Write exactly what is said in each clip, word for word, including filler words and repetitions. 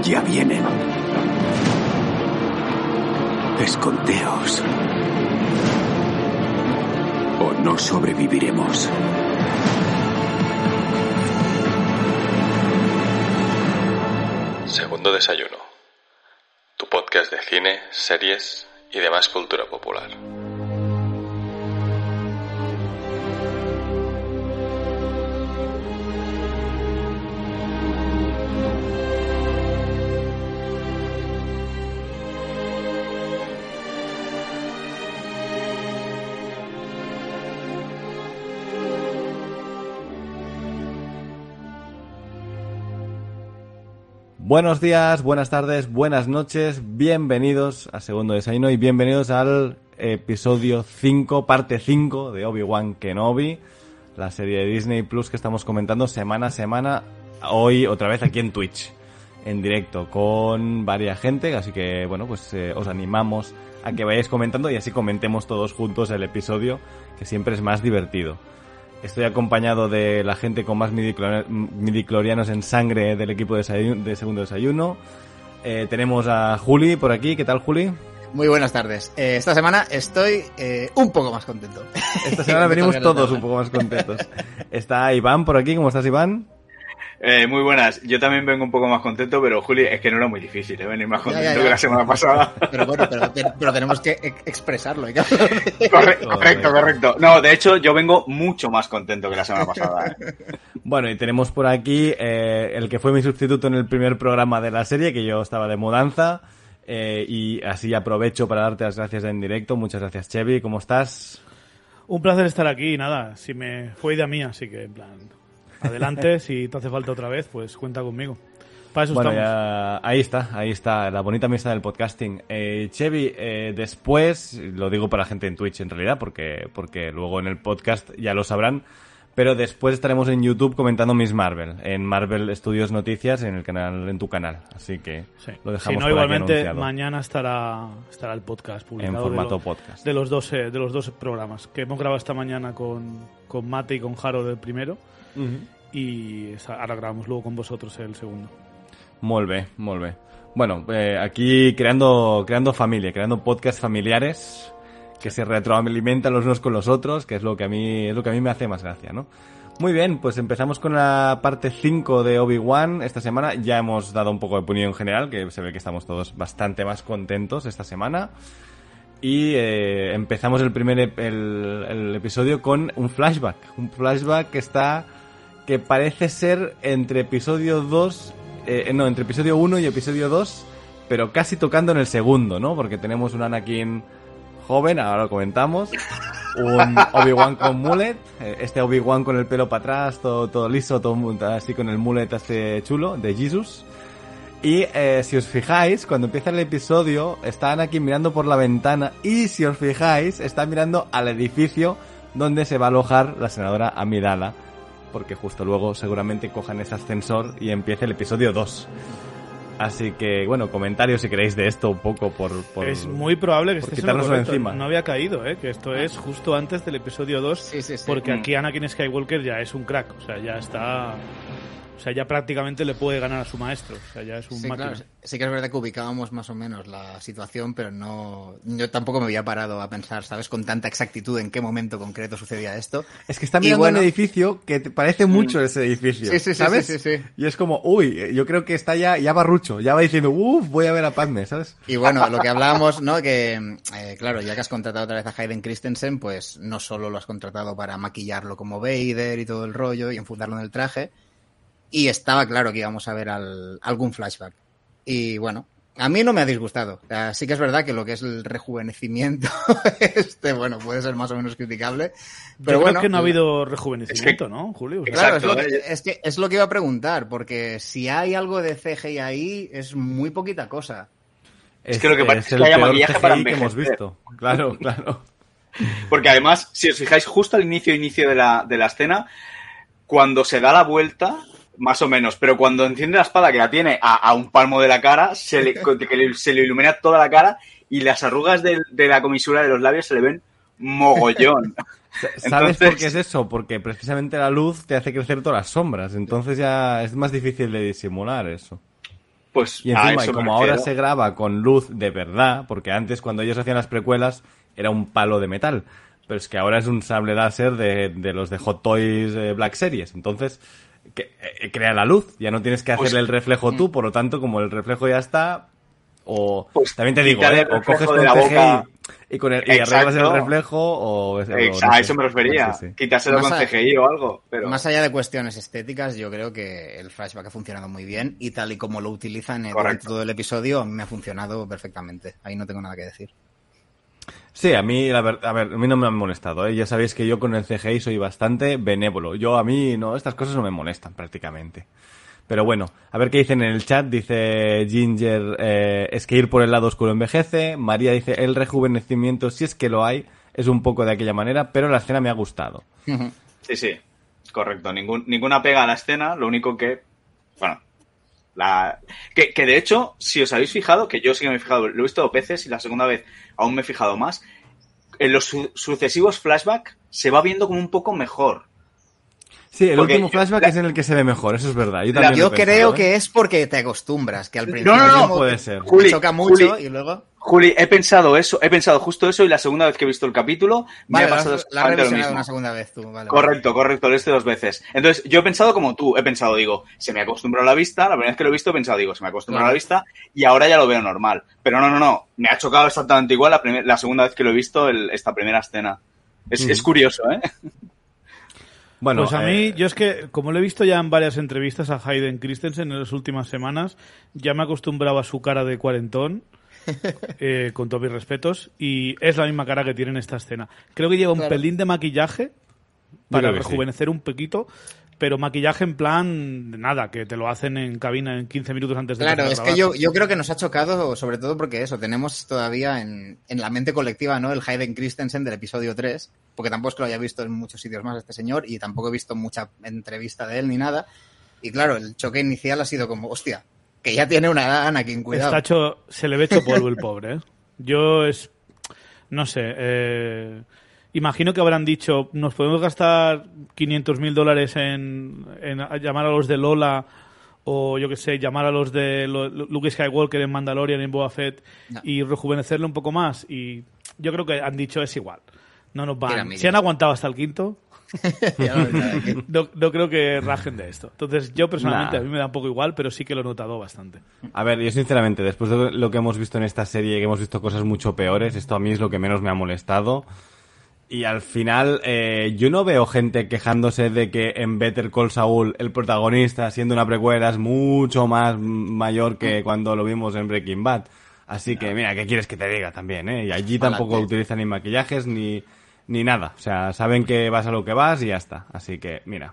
Ya vienen. Escondeos. O no sobreviviremos. Segundo Desayuno. Tu podcast de cine, series y demás cultura popular. Buenos días, buenas tardes, buenas noches, bienvenidos a Segundo Desayuno y bienvenidos al episodio cinco, parte cinco de Obi-Wan Kenobi, la serie de Disney Plus que estamos comentando semana a semana, hoy otra vez aquí en Twitch, en directo, con varias gente, así que bueno, pues eh, os animamos a que vayáis comentando y así comentemos todos juntos el episodio, que siempre es más divertido. Estoy acompañado de la gente con más midichlorianos en sangre del equipo de, desayuno, de Segundo Desayuno. Eh, tenemos a Juli por aquí. ¿Qué tal, Juli? Muy buenas tardes. Eh, esta semana estoy eh, un poco más contento. Esta semana venimos todos un poco más contentos. Está Iván por aquí. ¿Cómo estás, Iván? Eh, muy buenas. Yo también vengo un poco más contento, pero Juli, es que no era muy difícil, ¿eh? Venir más contento ya, ya, ya. que la semana pasada. Pero bueno, pero, pero tenemos que expresarlo. ¿eh? Correcto, correcto, correcto. No, de hecho, yo vengo mucho más contento que la semana pasada. ¿eh? Bueno, y tenemos por aquí eh, el que fue mi sustituto en el primer programa de la serie, que yo estaba de mudanza, eh, y así aprovecho para darte las gracias en directo. Muchas gracias, Chevy. ¿Cómo estás? Un placer estar aquí. Nada, si me fue idea mía, así que en plan... Adelante, si te hace falta otra vez, pues cuenta conmigo. Para eso bueno, estamos. Ya, ahí está, ahí está, la bonita amistad del podcasting. Eh, Chevy, eh, después, lo digo para la gente en Twitch en realidad, porque, porque luego en el podcast ya lo sabrán, pero después estaremos en YouTube comentando Miss Marvel, en Marvel Studios Noticias, en el canal, en tu canal. Así que sí. lo dejamos si no, por igualmente aquí anunciado. Mañana estará, estará el podcast publicado. En formato de lo, podcast. De los, dos, de los dos programas que hemos grabado esta mañana con, con Mate y con Jaro del primero. Uh-huh. Y ahora grabamos luego con vosotros el segundo. Molt bé, molt bé. Bueno, eh, aquí creando creando familia, creando podcasts familiares que se retroalimentan los unos con los otros, que es lo que a mí es lo que a mí me hace más gracia, ¿no? Muy bien, pues empezamos con la parte cinco de Obi-Wan. Esta semana ya hemos dado un poco de opinión general, que se ve que estamos todos bastante más contentos esta semana. Y eh, empezamos el primer ep- el, el episodio con un flashback, un flashback que está que parece ser entre episodio dos, eh, no, entre episodio uno y episodio dos, pero casi tocando en el segundo, ¿no? Porque tenemos un Anakin joven, ahora lo comentamos, un Obi-Wan con mullet, este Obi-Wan con el pelo para atrás, todo, todo liso, todo así con el mullet este chulo, de Jesus. Y eh, si os fijáis, cuando empieza el episodio, está Anakin mirando por la ventana y si os fijáis, está mirando al edificio donde se va a alojar la senadora Amidala, porque justo luego seguramente cojan ese ascensor y empiece el episodio dos. Así que, bueno, comentarios si queréis de esto un poco por... por es muy probable que estés quitárnoslo encima. No había caído, ¿eh? Que esto es justo antes del episodio dos, sí, sí, sí. Porque aquí Anakin Skywalker ya es un crack, o sea, ya está... O sea, ya prácticamente le puede ganar a su maestro. O sea, ya es un sí, máquina. Claro, sí que es verdad que ubicábamos más o menos la situación, pero no... Yo tampoco me había parado a pensar, ¿sabes? Con tanta exactitud en qué momento concreto sucedía esto. Es que está mirando bueno, un edificio que te parece mucho ese edificio, sí, sí, ¿sabes? Sí, sí, sí, sí. Y es como, uy, yo creo que está ya, ya barrucho, ya va diciendo, uff, voy a ver a Padme, ¿sabes? Y bueno, lo que hablábamos, ¿no? Que, eh, claro, ya que has contratado otra vez a Hayden Christensen, pues no solo lo has contratado para maquillarlo como Vader y todo el rollo y enfundarlo en el traje, y estaba claro que íbamos a ver al, algún flashback. Y bueno, a mí no me ha disgustado. O sea, sí que es verdad que lo que es el rejuvenecimiento, este, bueno, puede ser más o menos criticable. Pero Yo bueno, creo que no ha habido rejuvenecimiento, es que, ¿no, Julio? Claro, es lo, que, es, que, es lo que iba a preguntar, porque si hay algo de C G I ahí, es muy poquita cosa. Es, es que lo que parece es que haya peor maquillaje C G I para que hemos envejecer. visto. Claro, claro. Porque además, si os fijáis, justo al inicio inicio de la, de la escena, cuando se da la vuelta... Más o menos, pero cuando enciende la espada que la tiene a, a un palmo de la cara, se le, que le, se le ilumina toda la cara y las arrugas de, de la comisura de los labios se le ven mogollón. ¿Sabes Entonces... por qué es eso? Porque precisamente la luz te hace crecer todas las sombras, entonces ya es más difícil de disimular eso. Pues Y encima, y como ahora se graba con luz de verdad, porque antes cuando ellos hacían las precuelas era un palo de metal, pero es que ahora es un sable láser de, de los de Hot Toys eh, Black Series, entonces que, eh, crea la luz, ya no tienes que hacerle pues, el reflejo tú, por lo tanto como el reflejo ya está, o pues, también te digo, eh, o coges con la C G I boca. y, con el, y arreglas el reflejo o... Exacto, no a sé, eso me refería, no sé, sí. quitárselo con a, C G I o algo. Pero... Más allá de cuestiones estéticas, yo creo que el flashback ha funcionado muy bien y tal y como lo utilizan eh, durante todo el episodio, a mí me ha funcionado perfectamente. Ahí no tengo nada que decir. Sí, a mí, la verdad, a ver, a mí no me han molestado, ¿eh? Ya sabéis que yo con el C G I soy bastante benévolo. Yo, a mí, no, estas cosas no me molestan prácticamente. Pero bueno, a ver qué dicen en el chat. Dice Ginger, eh, es que ir por el lado oscuro envejece. María dice, el rejuvenecimiento, si es que lo hay, es un poco de aquella manera, pero la escena me ha gustado. Sí, sí, correcto. Ningún, ninguna pega a la escena, lo único que, bueno, la que, que de hecho, si os habéis fijado, que yo sí que me he fijado, lo he visto dos veces y la segunda vez aún me he fijado más, en los su sucesivos flashbacks se va viendo como un poco mejor. Sí, el porque último flashback la, es en el que se ve mejor, eso es verdad. Yo, también yo lo he pensado, creo ¿eh? que es porque te acostumbras, que al principio no, no, no, puede ser. Juli, choca mucho Juli, y luego... Juli, he pensado eso, he pensado justo eso y la segunda vez que he visto el capítulo me vale, ha pasado la, exactamente la has lo revisionado mismo. una segunda vez tú, vale. Correcto, correcto, lo he visto dos veces. Entonces, yo he pensado como tú, he pensado, digo, se me acostumbró a la vista, la primera vez que lo he visto he pensado, digo, se me acostumbró claro. a la vista y ahora ya lo veo normal. Pero no, no, no, me ha chocado exactamente igual la, primer, la segunda vez que lo he visto el, esta primera escena. Es, mm. es curioso, ¿eh? Bueno, pues a eh... mí, yo es que, como lo he visto ya en varias entrevistas a Hayden Christensen en las últimas semanas, ya me acostumbraba a su cara de cuarentón, eh, con todos mis respetos, y es la misma cara que tiene en esta escena. Creo que lleva un claro. pelín de maquillaje para rejuvenecer sí. un poquito, pero maquillaje en plan, nada, que te lo hacen en cabina en quince minutos antes de Claro, es que yo, yo creo que nos ha chocado, sobre todo porque eso, tenemos todavía en, en la mente colectiva, ¿no? El Hayden Christensen del episodio tres, porque tampoco es que lo haya visto en muchos sitios más este señor y tampoco he visto mucha entrevista de él ni nada. Y claro, el choque inicial ha sido como, hostia, que ya tiene una edad, Anakin, cuidado. Está hecho, se le ve hecho polvo el pobre, ¿eh? Yo es, no sé, eh... imagino que habrán dicho, nos podemos gastar quinientos mil dólares en, en llamar a los de Lola o yo que sé, llamar a los de Luke Skywalker en Mandalorian, en Boba Fett no. y rejuvenecerlo un poco más. Y yo creo que han dicho es igual. No nos van. Si han aguantado hasta el quinto, no, no creo que rajen de esto. Entonces yo personalmente nah. a mí me da un poco igual, pero sí que lo he notado bastante. A ver, yo sinceramente, después de lo que hemos visto en esta serie, que hemos visto cosas mucho peores, esto a mí es lo que menos me ha molestado. Y al final, eh, yo no veo gente quejándose de que en Better Call Saul el protagonista, siendo una precuela, es mucho más mayor que cuando lo vimos en Breaking Bad. Así que, mira, ¿qué quieres que te diga también, eh? Y allí tampoco Palante. utilizan ni maquillajes ni, ni nada. O sea, saben que vas a lo que vas y ya está. Así que, mira.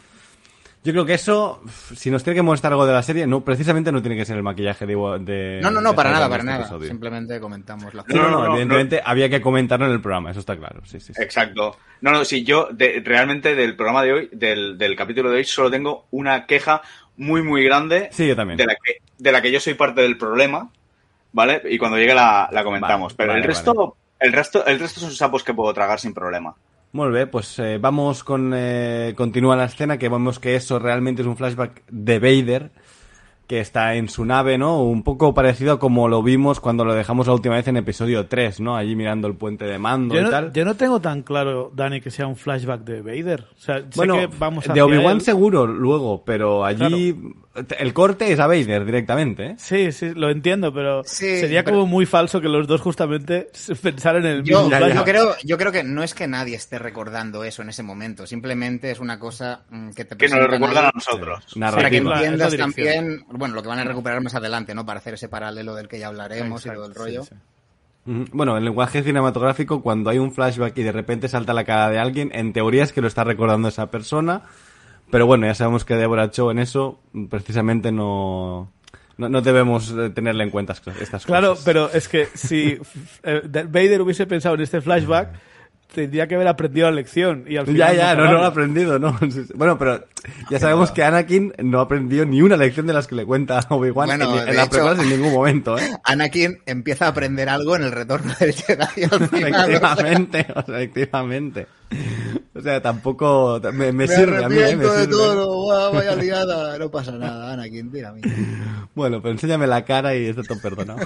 Yo creo que eso, si nos tiene que molestar algo de la serie, no, precisamente no tiene que ser el maquillaje de... de no, no, no, de para nada, para este nada. Episodio. Simplemente comentamos la no, no, no, no, evidentemente no. había que comentarlo en el programa, eso está claro. Sí, sí, sí. Exacto. No, no, sí, yo de, realmente del programa de hoy, del, del capítulo de hoy, solo tengo una queja muy, muy grande. Sí, yo también. De la que, de la que yo soy parte del problema, ¿vale? Y cuando llegue la, la comentamos. Vale, Pero vale, el resto, vale. el resto, el resto son sapos que puedo tragar sin problema. Muy bien, pues eh, vamos con... Eh, continúa la escena, que vemos que eso realmente es un flashback de Vader, que está en su nave, ¿no? Un poco parecido a como lo vimos cuando lo dejamos la última vez en episodio tres, ¿no? Allí mirando el puente de mando yo y no, tal. Yo no tengo tan claro, Dani, que sea un flashback de Vader. O sea, sé bueno, que vamos de Obi-Wan él. seguro luego, pero allí claro. el corte es a Vader directamente, ¿eh? Sí, sí, lo entiendo, pero sí, sería pero... como muy falso que los dos justamente pensaran en el yo, mismo yo creo Yo creo que no es que nadie esté recordando eso en ese momento, simplemente es una cosa que te que nos lo recuerdan a nosotros. Sí, para que entiendas también, bueno, lo que van a recuperar más adelante, ¿no? Para hacer ese paralelo del que ya hablaremos. Exacto, y todo el rollo. Sí, sí. Bueno, el lenguaje cinematográfico, cuando hay un flashback y de repente salta la cara de alguien, en teoría es que lo está recordando esa persona, pero bueno, ya sabemos que Deborah Chow en eso precisamente no... No, no debemos tenerle en cuenta estas claro, cosas. Claro, pero es que si eh, Vader hubiese pensado en este flashback, tendría que haber aprendido la lección. Y al final ya, ya, no, no, no lo ha aprendido, ¿no? Bueno, pero ya sabemos que Anakin no aprendió ni una lección de las que le cuenta Obi-Wan bueno, en, en las precuelas en ningún momento, ¿eh? Anakin empieza a aprender algo en el retorno del Jedi al final. Efectivamente, o sea, efectivamente. O sea, tampoco... Me, me, Me sirve a mí, ¿eh? Me arrepiento de sirve. todo, guau, vaya liada. No pasa nada, Anakin, tira a mí. Bueno, pero enséñame la cara y está todo perdonado.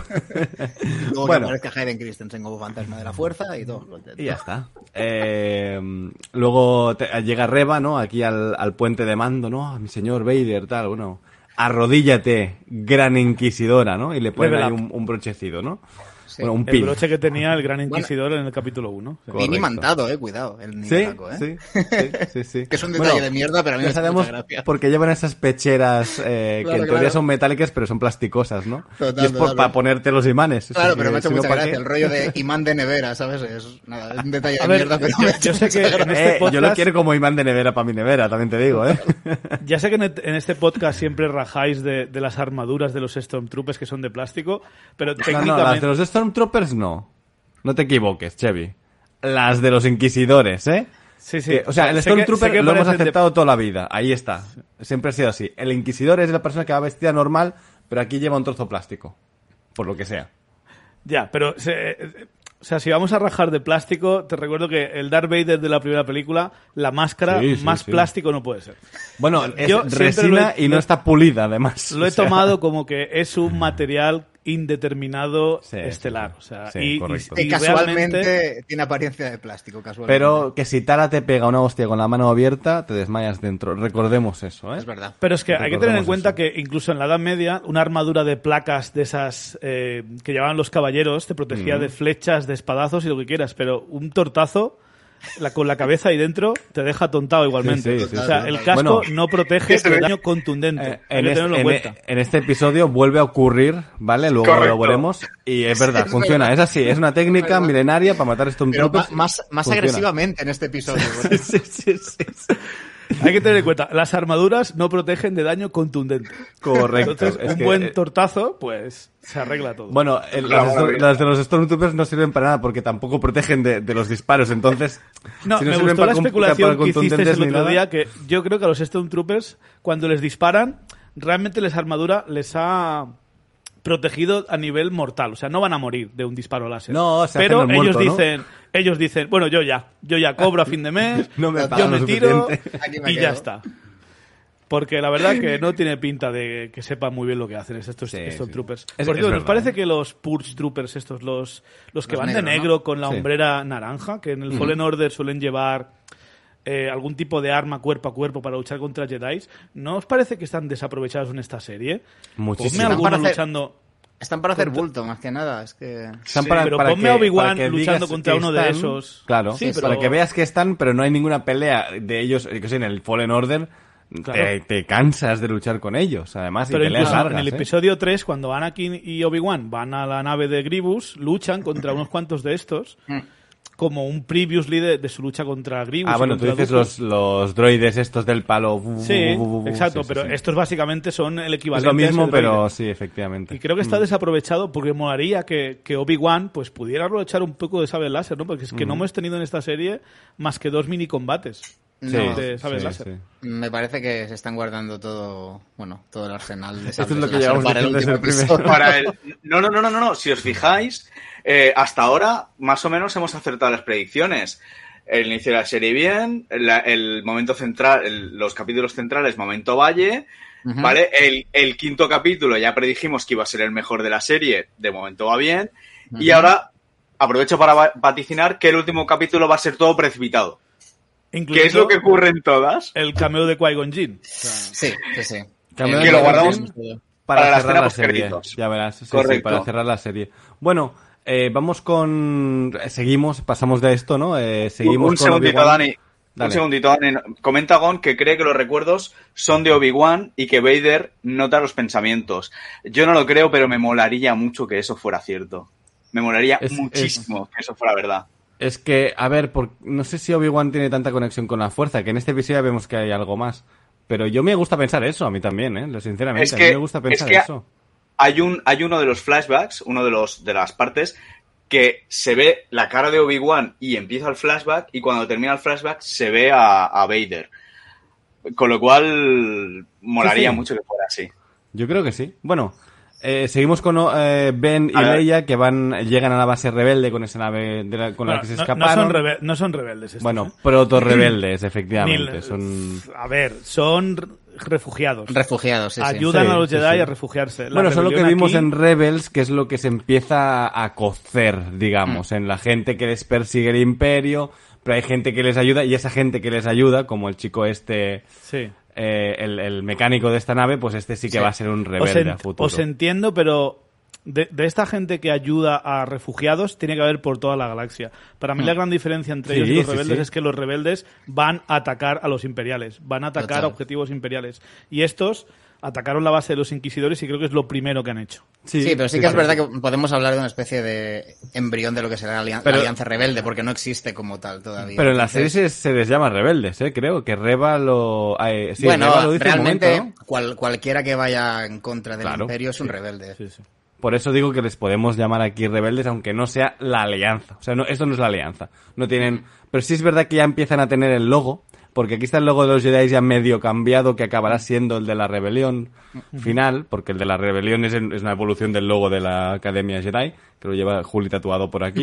Luego Bueno. que aparezca Hayden Christensen como fantasma de la fuerza y todo. Y ya está. Eh, luego te- llega Reva, ¿no? Aquí al, al puente de mando, ¿no? Mi señor Vader, tal, bueno. Arrodíllate, gran inquisidora, ¿no? Y le ponen Level ahí up. un, un brochecido, ¿no? Sí. Bueno, un El pin. broche que tenía el gran inquisidor en el capítulo uno. Correcto. Bien imantado, eh, cuidado. El Sí, niñaco, eh. sí, sí, sí, sí. Que es un detalle Bueno, de mierda, pero a mí me ya hace sabemos mucha gracia. porque llevan esas pecheras eh, Claro, que en teoría claro. son metálicas, pero son plasticosas, ¿no? Total, y es por- total. para ponerte los imanes. Claro, Sí, pero me ha hecho si no, mucha ¿para gracia. qué? El rollo de imán de nevera, ¿sabes? Es, nada, es un detalle A de ver, mierda, pero yo- me ha hecho yo sé mucha que gracia. en este Eh, yo lo podcast- quiero como imán de nevera para mi nevera, también te digo, ¿eh? Ya sé que en en este podcast siempre rajáis de, de las armaduras de los Stormtroopers que son de plástico, pero No, no, técnicamente... las de los Stormtroopers no. No te equivoques, Chevy. Las de los Inquisidores, ¿eh? Sí, sí. Que, o sea, el sé que- Stormtrooper sé que lo hemos parecen de- aceptado toda la vida. Ahí está. Siempre ha sido así. El Inquisidor es la persona que va vestida normal, pero aquí lleva un trozo plástico. Por lo que sea. Ya, pero... se- o sea, si vamos a rajar de plástico, te recuerdo que el Darth Vader de la primera película, la máscara, Sí, sí, más sí. plástico no puede ser. Bueno, es Yo siempre resina lo he- y no lo- está pulida, además. Lo he O sea, tomado como que es un material indeterminado Sí, estelar. sí, sí. O sea, Sí, y, correcto. y- Y y casualmente realmente- tiene apariencia de plástico, casualmente. Pero que si Tara te pega una hostia con la mano abierta, te desmayas dentro. Recordemos eso, ¿eh? Es verdad. Pero es que hay que tener en Recordemos cuenta eso. que incluso en la Edad Media, una armadura de placas de esas eh, que llevaban los caballeros te protegía de flechas, de espadazos y lo que quieras, pero un tortazo la, con la cabeza ahí dentro te deja tontado igualmente. Sí, sí, sí, o sea, sí. el casco Bueno, no protege este- de daño contundente. Eh, hay en, que este, tenerlo en en- cuenta. en este episodio vuelve a ocurrir, ¿vale? Luego Correcto. lo veremos. Y es verdad, Es funciona. verdad. Es así, es una técnica verdad. milenaria para matar Pero Stormtroopers. ma- más, más Funciona. agresivamente en este episodio. porque- Sí, sí, sí, sí. Hay que tener en cuenta, las armaduras no protegen de daño contundente. Correcto. Entonces, Es un que, buen eh, tortazo, pues se arregla todo. Bueno, el- Claro, las, bueno, las de los Stormtroopers no sirven para nada porque tampoco protegen de, de los disparos. Entonces, No, si no me sirven gustó la con- especulación para que hicisteis contundentes el ni otro nada. día, que yo creo que a los Stormtroopers, cuando les disparan, realmente les armadura les ha protegido a nivel mortal. O sea, no van a morir de un disparo láser. No, se Pero hacen el ellos muerto, ¿no? dicen, ellos dicen, bueno, yo ya, yo ya cobro a fin de mes, No me yo pagan me lo tiro suficiente. Aquí me y quedo. ya está. Porque la verdad que no tiene pinta de que sepan muy bien lo que hacen estos Sí, estos sí. troopers. Es- Por es cierto, ¿os verdad, parece ¿eh? que los Purge Troopers, estos, los, los que Los van de negros, ¿no? negro con la Sí. hombrera naranja, que en el Fallen Order suelen llevar eh, algún tipo de arma cuerpo a cuerpo para luchar contra Jedi, ¿no os parece que están desaprovechados en esta serie? Muchísimo. Ponme alguno Están para hacer- luchando... Están para hacer bulto, más que nada. Es que... Están Sí, para, pero para ponme que- a Obi-Wan para que luchando digas contra que uno de están- esos. Claro, Sí, pero- para que veas que están, pero no hay ninguna pelea de ellos. Yo que sé, en el Fallen Order Claro. te, te cansas de luchar con ellos, además, y Pero peleas incluso largas, en el ¿eh? episodio tres, cuando Anakin y Obi-Wan van a la nave de Grievous, luchan contra unos cuantos de estos, como un previously de, de su lucha contra Grievous. Ah, y bueno, tú contra dices Dooku. los, los droides estos del palo. bu, bu, Sí, bu, bu, bu, exacto, sí, sí, pero sí. estos básicamente son el Es equivalente lo a mismo, ese pero droide. sí, efectivamente. Y creo que está Mm. desaprovechado porque molaría que, que Obi-Wan pues pudiera aprovechar un poco de sable láser, ¿no? Porque es que no hemos tenido en esta serie más que dos mini combates Sí, No, de sable sí, láser. sí. Me parece que se están guardando todo, bueno, todo el arsenal de Esto es sables lo que láser llevamos para el diciendo desde último el primero. episodio. Para el... No, no, no, no, no, no. Si os fijáis, eh, hasta ahora más o menos hemos acertado las predicciones. El inicio de la serie bien, la- el momento central, el- los capítulos centrales, momento Valle, Ujú. ¿vale? El, el quinto capítulo ya predijimos que iba a ser el mejor de la serie, de momento va bien. Y ahora aprovecho para va- vaticinar que el último capítulo va a ser todo precipitado. Incluso Que es lo que ocurre en todas. el cameo de Qui-Gon Jinn. O sea, Sí, sí, sí. Cambio Eh, de lo guardamos para, para la cerrar escena la serie. postcréditos. Ya verás, sí, sí, Correcto. para cerrar la serie. Bueno, eh, vamos con... eh, Seguimos, pasamos de esto, ¿no? Eh, seguimos un con segundito, Obi-Wan. Dani. Dale. Un segundito, Dani. Comenta Gon que cree que los recuerdos son de Obi-Wan y que Vader nota los pensamientos. Yo no lo creo, pero me molaría mucho que eso fuera cierto. Me molaría Es- muchísimo que eso fuera verdad. Es que, a ver, por- no sé si Obi-Wan tiene tanta conexión con la fuerza, que en este episodio vemos que hay algo más. Pero yo me gusta pensar eso, a mí también, ¿eh? Lo- Sinceramente, Es a que- mí me gusta es pensar que- eso. Hay un, hay uno de los flashbacks, uno de los de las partes, que se ve la cara de Obi-Wan y empieza el flashback, y cuando termina el flashback se ve a, a Vader. Con lo cual, molaría Sí, sí. mucho que fuera así. Yo creo que sí. Bueno, Eh, seguimos con eh, Ben y A ver. Leia, que van llegan a la base rebelde con esa nave de la, con Bueno, la que se no, escaparon. no son, rebe- no son rebeldes. estos, Bueno, ¿eh? proto-rebeldes, efectivamente. Ni- Son... A ver, son r- refugiados. Refugiados, sí, sí. Ayudan Sí, a los sí, Jedi sí. a refugiarse. La Bueno, eso es lo que rebelión vimos aquí- en Rebels, que es lo que se empieza a cocer, digamos, en la gente que les persigue el Imperio, pero hay gente que les ayuda, y esa gente que les ayuda, como el chico este, Sí. eh, el, el mecánico de esta nave, pues este sí que Sí. va a ser un Os, rebelde en- a futuro. os entiendo, pero de, de esta gente que ayuda a refugiados tiene que haber por toda la galaxia. Para mí la gran diferencia entre Sí, ellos y los sí, rebeldes sí. es que los rebeldes van a atacar a los imperiales, van a atacar Total. a objetivos imperiales. Y estos atacaron la base de los inquisidores y creo que es lo primero que han hecho. Sí, pero sí que es verdad que podemos hablar de una especie de embrión de lo que será la, alian- Pero- la Alianza Rebelde, porque no existe como tal todavía. Pero en la serie Entonces, se, se les llama rebeldes, ¿eh? Creo que Reba lo... eh, sí, bueno, Reba lo dice un realmente momento, ¿no? cual- cualquiera que vaya en contra del Claro, Imperio es un rebelde. Sí, sí. Por eso digo que les podemos llamar aquí rebeldes, aunque no sea la alianza. O sea, no, esto no es la alianza. No tienen... Pero sí es verdad que ya empiezan a tener el logo, porque aquí está el logo de los Jedi ya medio cambiado, que acabará siendo el de la rebelión final, porque el de la rebelión es, en- es una evolución del logo de la Academia Jedi, que lo lleva Juli tatuado por aquí.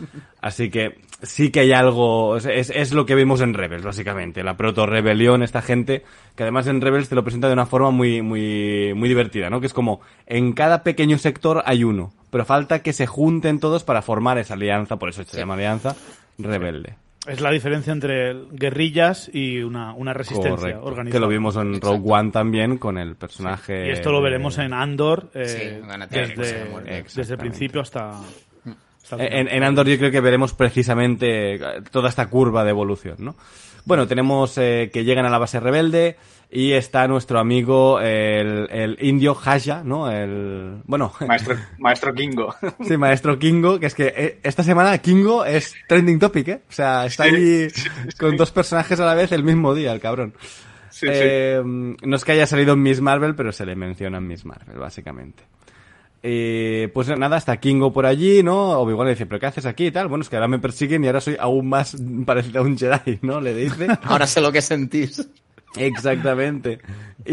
Así que sí que hay algo... Es, es, es lo que vimos en Rebels, básicamente. La proto-rebelión, esta gente, que además en Rebels te lo presenta de una forma muy, muy, muy divertida, ¿no? Que es como, en cada pequeño sector hay uno, pero falta que se junten todos para formar esa alianza, por eso se llama alianza rebelde. Es la diferencia entre guerrillas y una, una resistencia Correcto. organizada. Que lo vimos en Rogue One también con el personaje... Y esto lo veremos en Andor eh, Sí, van a tener que desde, ser muertos. desde el Exactamente. principio hasta... hasta el final. En, en Andor yo creo que veremos precisamente toda esta curva de evolución, ¿no? Bueno, tenemos eh, que llegan a la base rebelde y está nuestro amigo el, el indio Haya, ¿no? El bueno, Maestro, Maestro Kingo. sí, maestro Kingo, que es que eh, esta semana Kingo es trending topic, ¿eh? O sea, está Sí, ahí sí, sí. con dos personajes a la vez el mismo día, el cabrón. Sí, Eh, no es que haya salido en Miss Marvel, pero se le menciona en Miss Marvel, básicamente. Eh, pues nada, está Kingo por allí, ¿no? O igual le dice, ¿pero qué haces aquí y tal? Bueno, es que ahora me persiguen y ahora soy aún más parecido a un Jedi, ¿no? Le dice. Ahora sé lo que sentís. Exactamente.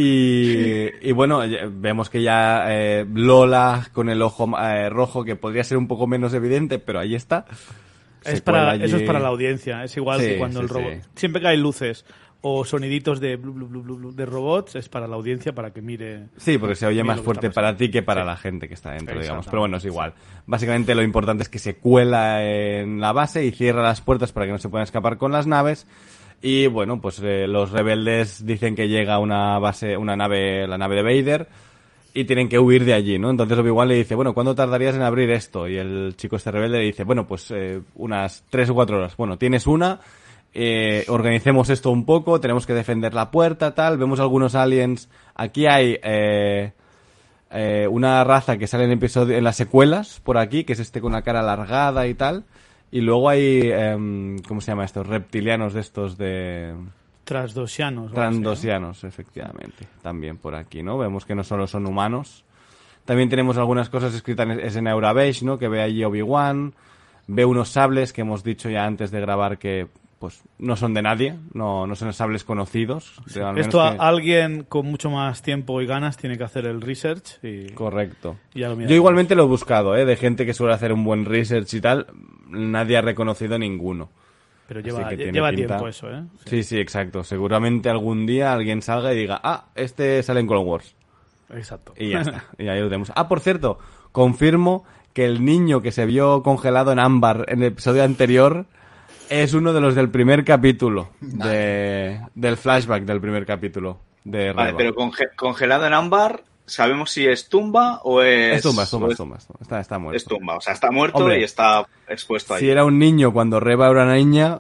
Y, y bueno, ya- vemos que ya eh, Lola con el ojo eh, rojo, que podría ser un poco menos evidente, pero ahí está. Se Es para, cuela allí. Eso es para la audiencia. Es igual Sí, que cuando sí, el robot... sí. Siempre que hay luces o soniditos de blu, blu, blu, blu, blu de robots, es para la audiencia, para que mire... Sí, porque se oye mire más lo que fuerte está para pasando. ti que para Sí. la gente que está dentro, digamos. Exactamente. Pero bueno, es igual. Básicamente lo importante es que se cuela en la base y cierra las puertas para que no se puedan escapar con las naves. Y bueno, pues eh, los rebeldes dicen que llega una base, una nave, la nave de Vader, y tienen que huir de allí, ¿no? Entonces Obi-Wan le dice, bueno, ¿cuándo tardarías en abrir esto? Y el chico este rebelde le dice, bueno, pues eh, unas tres o cuatro horas. Bueno, tienes una, eh, organicemos esto un poco, tenemos que defender la puerta, tal, vemos algunos aliens. Aquí hay eh, eh, una raza que sale en episodio, en las secuelas, por aquí, que es este con una cara alargada y tal. Y luego hay, em, ¿cómo se llama esto? Reptilianos de estos de... Transdosianos. o algo así, Trandosianos, efectivamente, también por aquí, ¿no? Vemos que no solo son humanos. También tenemos algunas cosas escritas en, es en Aura Beige, ¿no? Que ve allí Obi-Wan, ve unos sables que hemos dicho ya antes de grabar que, pues, no son de nadie, no, no son sables conocidos. de- al ¿no? menos Esto a- que- alguien con mucho más tiempo y ganas tiene que hacer el research y... Correcto. y ya lo Yo miraremos. igualmente lo he buscado, ¿eh? De gente que suele hacer un buen research y tal, nadie ha reconocido ninguno. Pero Así lleva, que tiene lleva pinta. tiempo eso, ¿eh? Sí, sí, exacto. Seguramente algún día alguien salga y diga, ah, este sale en Clone Wars. Exacto. Y ya está. Y ahí lo tenemos. Ah, por cierto, confirmo que el niño que se vio congelado en ámbar en el episodio anterior es uno de los del primer capítulo. De, del flashback del primer capítulo. De Vale, Reba. pero conge- congelado en ámbar, ¿sabemos si es tumba o es...? Es tumba, es tumba, o es tumba, es tumba. Está, está muerto. Es tumba, o sea, está muerto Hombre, y está expuesto ahí. Si era un niño cuando Reba era una niña,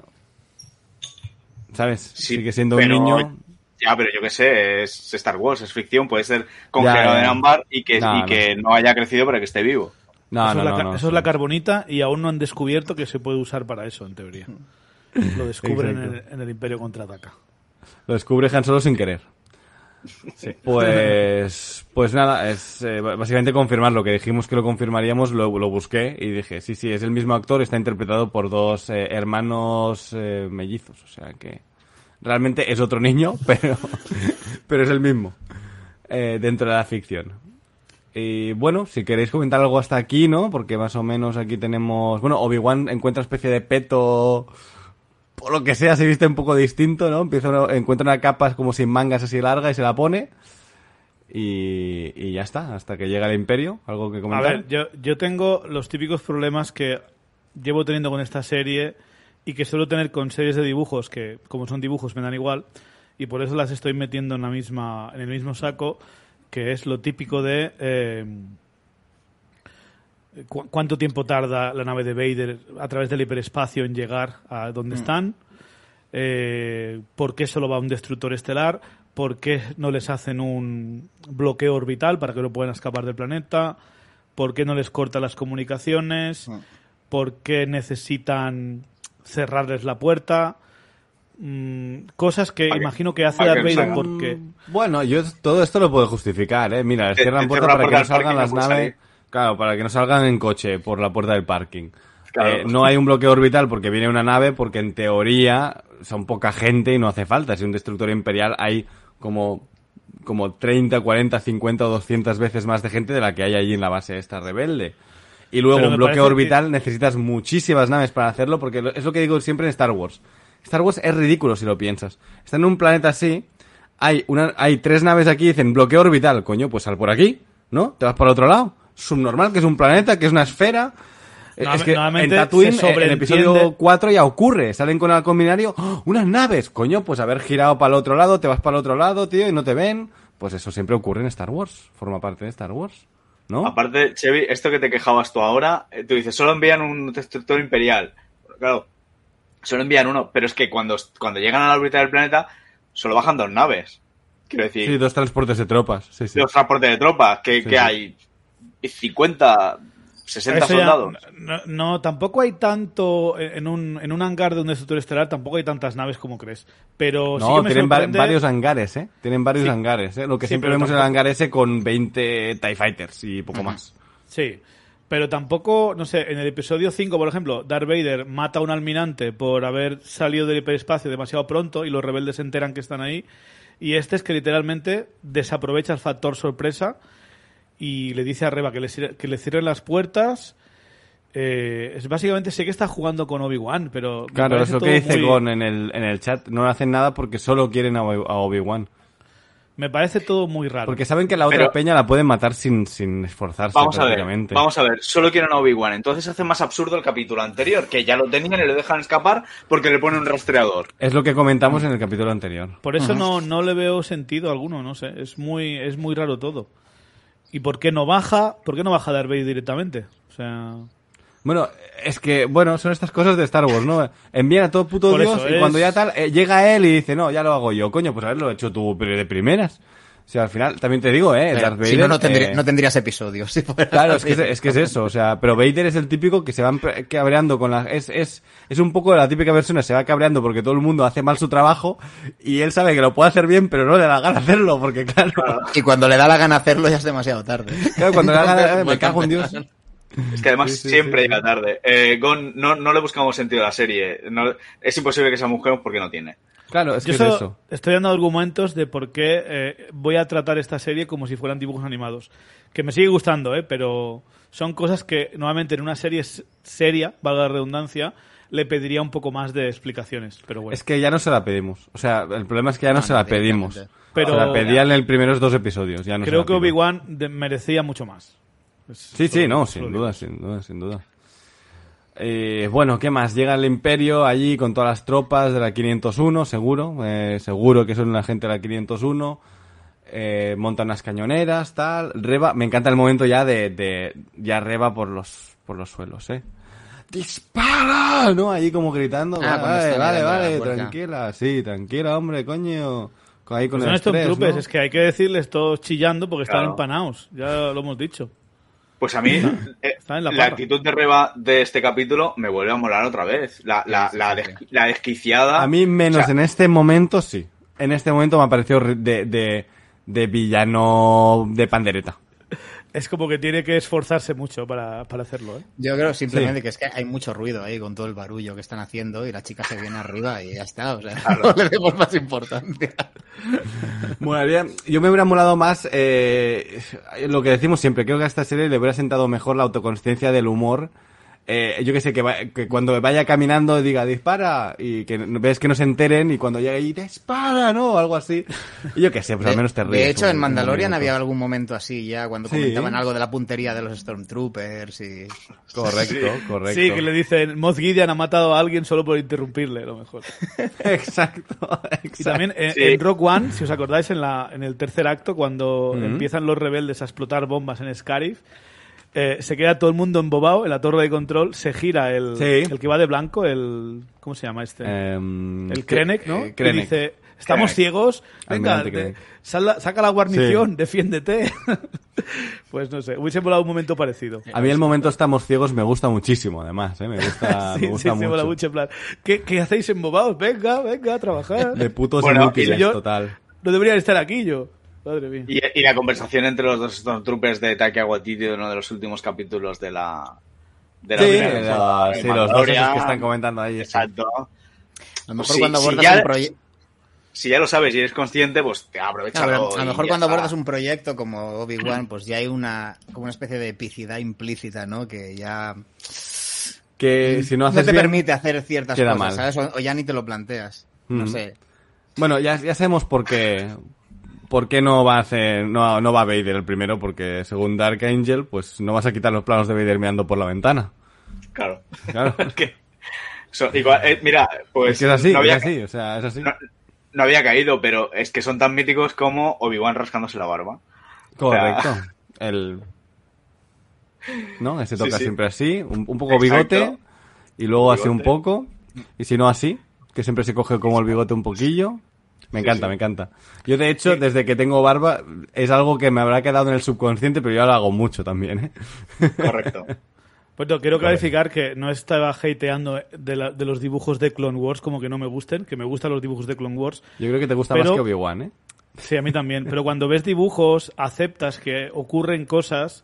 ¿sabes? Sí, Sigue siendo pero- un niño. Ya, pero yo qué sé, es Star Wars, es ficción, puede ser congelado Ya, ya. en ámbar y que, No, y no. que no haya crecido para que esté vivo. No, eso no, es la, no, ca- no. eso es la carbonita y aún no han descubierto que se puede usar para eso, en teoría. Lo descubren en el, Exacto. en el Imperio Contraataca. Lo descubre Han Solo sin querer. Pues, pues nada, es eh, básicamente confirmar lo que dijimos que lo confirmaríamos, lo, lo busqué y dije, sí, sí, es el mismo actor, está interpretado por dos eh, hermanos eh, mellizos, o sea que realmente es otro niño, pero, pero es el mismo eh, dentro de la ficción. Y bueno, si queréis comentar algo hasta aquí, ¿no? Porque más o menos aquí tenemos... Bueno, Obi-Wan encuentra especie de peto... Por lo que sea, se viste un poco distinto, ¿no? Empieza uno- encuentra una capa como sin mangas así larga y se la pone. Y, y ya está, hasta que llega el Imperio. ¿Algo que A comentar? ver, yo, yo tengo los típicos problemas que llevo teniendo con esta serie y que suelo tener con series de dibujos que, como son dibujos, me dan igual y por eso las estoy metiendo en la misma en el mismo saco, que es lo típico de eh, cu- cuánto tiempo tarda la nave de Vader a través del hiperespacio en llegar a donde Mm. están, eh, por qué solo va un destructor estelar, por qué no les hacen un bloqueo orbital para que no puedan escapar del planeta, por qué no les cortan las comunicaciones, Mm. por qué necesitan cerrarles la puerta, mm, cosas que Para que- imagino que hace para Darth que no Vader salgan. porque... Bueno, yo todo esto lo puedo justificar, ¿eh? Mira, les Te- cierran te puertas cierra la para que no puerta del salgan parking, las no puedes naves. salir. Claro, para que no salgan en coche por la puerta del parking. Claro. Eh, no hay un bloqueo orbital porque viene una nave, porque en teoría son poca gente y no hace falta. Si un destructor imperial hay como, como treinta, cuarenta, cincuenta o doscientas veces más de gente de la que hay allí en la base esta rebelde. Y luego Pero un me bloqueo parece orbital necesitas muchísimas naves para hacerlo, porque lo- es lo que digo siempre en Star Wars. Star Wars es ridículo si lo piensas. Está en un planeta así, hay una, hay tres naves aquí y dicen bloqueo orbital. Coño, pues sal por aquí, ¿no? Te vas por otro lado. Subnormal, que es un planeta, que es una esfera. Eh, Nuevamente- es que en nuevamente Tatooine, se eh, en el episodio sobreentiende- cuatro ya ocurre. Salen con el halcón binario, ¡oh! ¡Unas naves! Coño, pues haber girado para el otro lado, te vas para el otro lado, tío, y no te ven. Pues eso siempre ocurre en Star Wars. Forma parte de Star Wars, ¿no? Aparte, Chevy, esto que te quejabas tú ahora, eh, tú dices, solo envían un destructor imperial. Claro, solo envían uno, pero es que cuando, cuando llegan a la órbita del planeta, solo bajan dos naves. Quiero decir, Sí, dos transportes de tropas. Sí, sí. los transportes de tropas, que, Sí, que sí. hay cincuenta, sesenta Eso ya- soldados. no, no, tampoco hay tanto en un, en un hangar de un destructor estelar, tampoco hay tantas naves como crees. Pero sí No, que me tienen va- sorprende- varios hangares, ¿eh? Tienen varios Sí. hangares, ¿eh? Lo que Sí, siempre pero vemos en el tampoco- hangar ese con veinte TIE Fighters y poco más. Sí, pero tampoco, no sé, en el episodio cinco, por ejemplo, Darth Vader mata a un almirante por haber salido del hiperespacio demasiado pronto y los rebeldes se enteran que están ahí. Y este es que literalmente desaprovecha el factor sorpresa y le dice a Reva que le, cierre- que le cierren las puertas. Eh, es básicamente, sé que está jugando con Obi-Wan, pero... me Claro, parece es lo que todo dice muy- Gon en el, en el chat. No hacen nada porque solo quieren a, Obi- a Obi-Wan. Me parece todo muy raro. Porque saben que la otra Pero- peña la pueden matar sin, sin esforzarse Vamos a ver, prácticamente. vamos a ver, solo quieren a Obi-Wan. Entonces hace más absurdo el capítulo anterior, que ya lo tenían y lo dejan escapar porque le ponen un rastreador. Es lo que comentamos en el capítulo anterior. Por eso no, no le veo sentido alguno, no sé. Es muy, es muy raro todo. ¿Y por qué no baja? ¿Por qué no baja Darth Vader directamente? O sea... Bueno, es que, bueno, son estas cosas de Star Wars, ¿no? Envían a todo puto Por Dios eso y es- cuando ya tal, eh, llega él y dice, no, ya lo hago yo. Coño, pues haberlo hecho tú de primeras. O sea, al final, también te digo, ¿eh? Darth Vader, si no, no, tendría- eh, no tendrías episodios. si fuera Claro, es que es, así. es que es eso, o sea, pero Vader es el típico que se va empe- cabreando con la... Es, es, es un poco la típica persona, se va cabreando porque todo el mundo hace mal su trabajo y él sabe que lo puede hacer bien, pero no le da la gana hacerlo, porque claro, Y cuando le da la gana hacerlo ya es demasiado tarde. claro, cuando le da la gana, Entonces, me cago en Dios. Es que además Sí, sí, siempre sí, llega sí. tarde. Eh, Gon, no, no le buscamos sentido a la serie. No- es imposible que sea mujer porque no tiene. Claro, es que Yo es solo eso. estoy dando argumentos de por qué eh, voy a tratar esta serie como si fueran dibujos animados. Que me sigue gustando, ¿eh? Pero son cosas que normalmente en una serie s- seria, valga la redundancia, le pediría un poco más de explicaciones. Pero bueno. Es que ya no se la pedimos. O sea, el problema es que ya no, No, se la no, pedimos. directamente. Pero- se la pedían en los primeros dos episodios, ya no se Creo la que pido. Obi-Wan de- merecía mucho más. Es Sí, sí, solo- no, solo sin digo. duda, sin duda, sin duda. Eh, bueno, ¿qué más? Llega el Imperio allí con todas las tropas de la quinientos uno, seguro. Eh, seguro que son la gente de la quinientos uno. Eh, montan unas cañoneras, tal. Reba, me encanta el momento ya de, de ya Reba por los, por los suelos, ¿eh? ¡Dispara! ¿No? Allí como gritando. Ah, cuando vale, está vale, mirando a la vale, puerta. tranquila. Sí, tranquila, hombre, coño. Ahí con Pues el son estos estrés, trupes, ¿no? es que hay que decirles todos chillando porque están Claro. empanados. Ya lo hemos dicho. Pues a mí, eh, Está en la la, parra. actitud de Reba de este capítulo me vuelve a molar otra vez. La, la, Sí, la, sí, des- sí. la desquiciada. A mí menos O sea, en este momento, sí. En este momento me ha parecido ri- de, de, de villano de pandereta. Es como que tiene que esforzarse mucho para, para hacerlo, ¿eh? Yo creo simplemente Sí. que es que hay mucho ruido ahí con todo el barullo que están haciendo y la chica se viene arriba y ya está. O sea, no le demos más importancia. Molaría, yo me hubiera molado más eh, lo que decimos siempre, creo que a esta serie le hubiera sentado mejor la autoconsciencia del humor. Eh, yo que sé, que, va, que cuando vaya caminando diga dispara y que ves que no se enteren y cuando llegue ahí dispara, ¿no? O algo así. Y yo que sé, pues de, al menos te ríes. De hecho, un, en Mandalorian había algún momento así ya, cuando sí. comentaban algo de la puntería de los Stormtroopers y... Correcto, sí. correcto. Sí, que le dicen, Moff Gideon ha matado a alguien solo por interrumpirle, lo mejor. exacto, exacto. Y también en, sí. en Rogue One, si os acordáis, en, la, en el tercer acto, cuando mm-hmm. empiezan los rebeldes a explotar bombas en Scarif, Eh, se queda todo el mundo embobado en la torre de control, se gira el, sí. el que va de blanco, el... ¿Cómo se llama este? Um, el Krennic, ¿no? Eh, Krennic. Y dice, estamos Krennic. ciegos, venga, de, sal, saca la guarnición, sí. defiéndete. Pues no sé, hubiese volado un momento parecido. A mí el momento estamos ciegos me gusta muchísimo, además, ¿eh? Me gusta, sí, me gusta sí, mucho. Sí, mola mucho, en plan, ¿qué, ¿qué hacéis embobados? Venga, venga, a trabajar. De putos bueno, inútiles, yo, total. No deberían estar aquí yo. Madre mía. Y, y la conversación entre los dos Stormtroopers de Taika Waititi en uno de los últimos capítulos de la... De la sí, primera, la, sí los dos esos que están comentando ahí. Exacto. A lo mejor sí, cuando abordas si ya, un proyecto... Si ya lo sabes y eres consciente, pues te aprovechalo. Claro, a lo mejor cuando está. abordas un proyecto como Obi-Wan, pues ya hay una como una especie de epicidad implícita, ¿no? Que ya... Que si no haces no te bien, permite hacer ciertas queda cosas, mal. ¿sabes? O, o ya ni te lo planteas. Mm. No sé. Bueno, ya, ya sabemos por qué... ¿Por qué no va a hacer, no, no va Vader el primero? Porque según Dark Angel, pues no vas a quitar los planos de Vader mirando por la ventana. Claro. Claro. Es que, so, igual, eh, mira, pues... Es que es así, no había, es así, o sea, es así. No, no había caído, pero es que son tan míticos como Obi-Wan rascándose la barba. Correcto. O sea... El... ¿No? Ese toca sí, sí. siempre así, un, un poco bigote, Exacto. y luego bigote. así un poco, y si no así, que siempre se coge como el bigote un poquillo... Me encanta, sí, sí. me encanta. Yo, de hecho, sí. desde que tengo barba, es algo que me habrá quedado en el subconsciente, pero yo lo hago mucho también, ¿eh? Correcto. Pues no, quiero clarificar que no estaba hateando de, la, de los dibujos de Clone Wars como que no me gusten, que me gustan los dibujos de Clone Wars. Yo creo que te gusta pero, más que Obi-Wan, ¿eh? Sí, a mí también. Pero cuando ves dibujos, aceptas que ocurren cosas...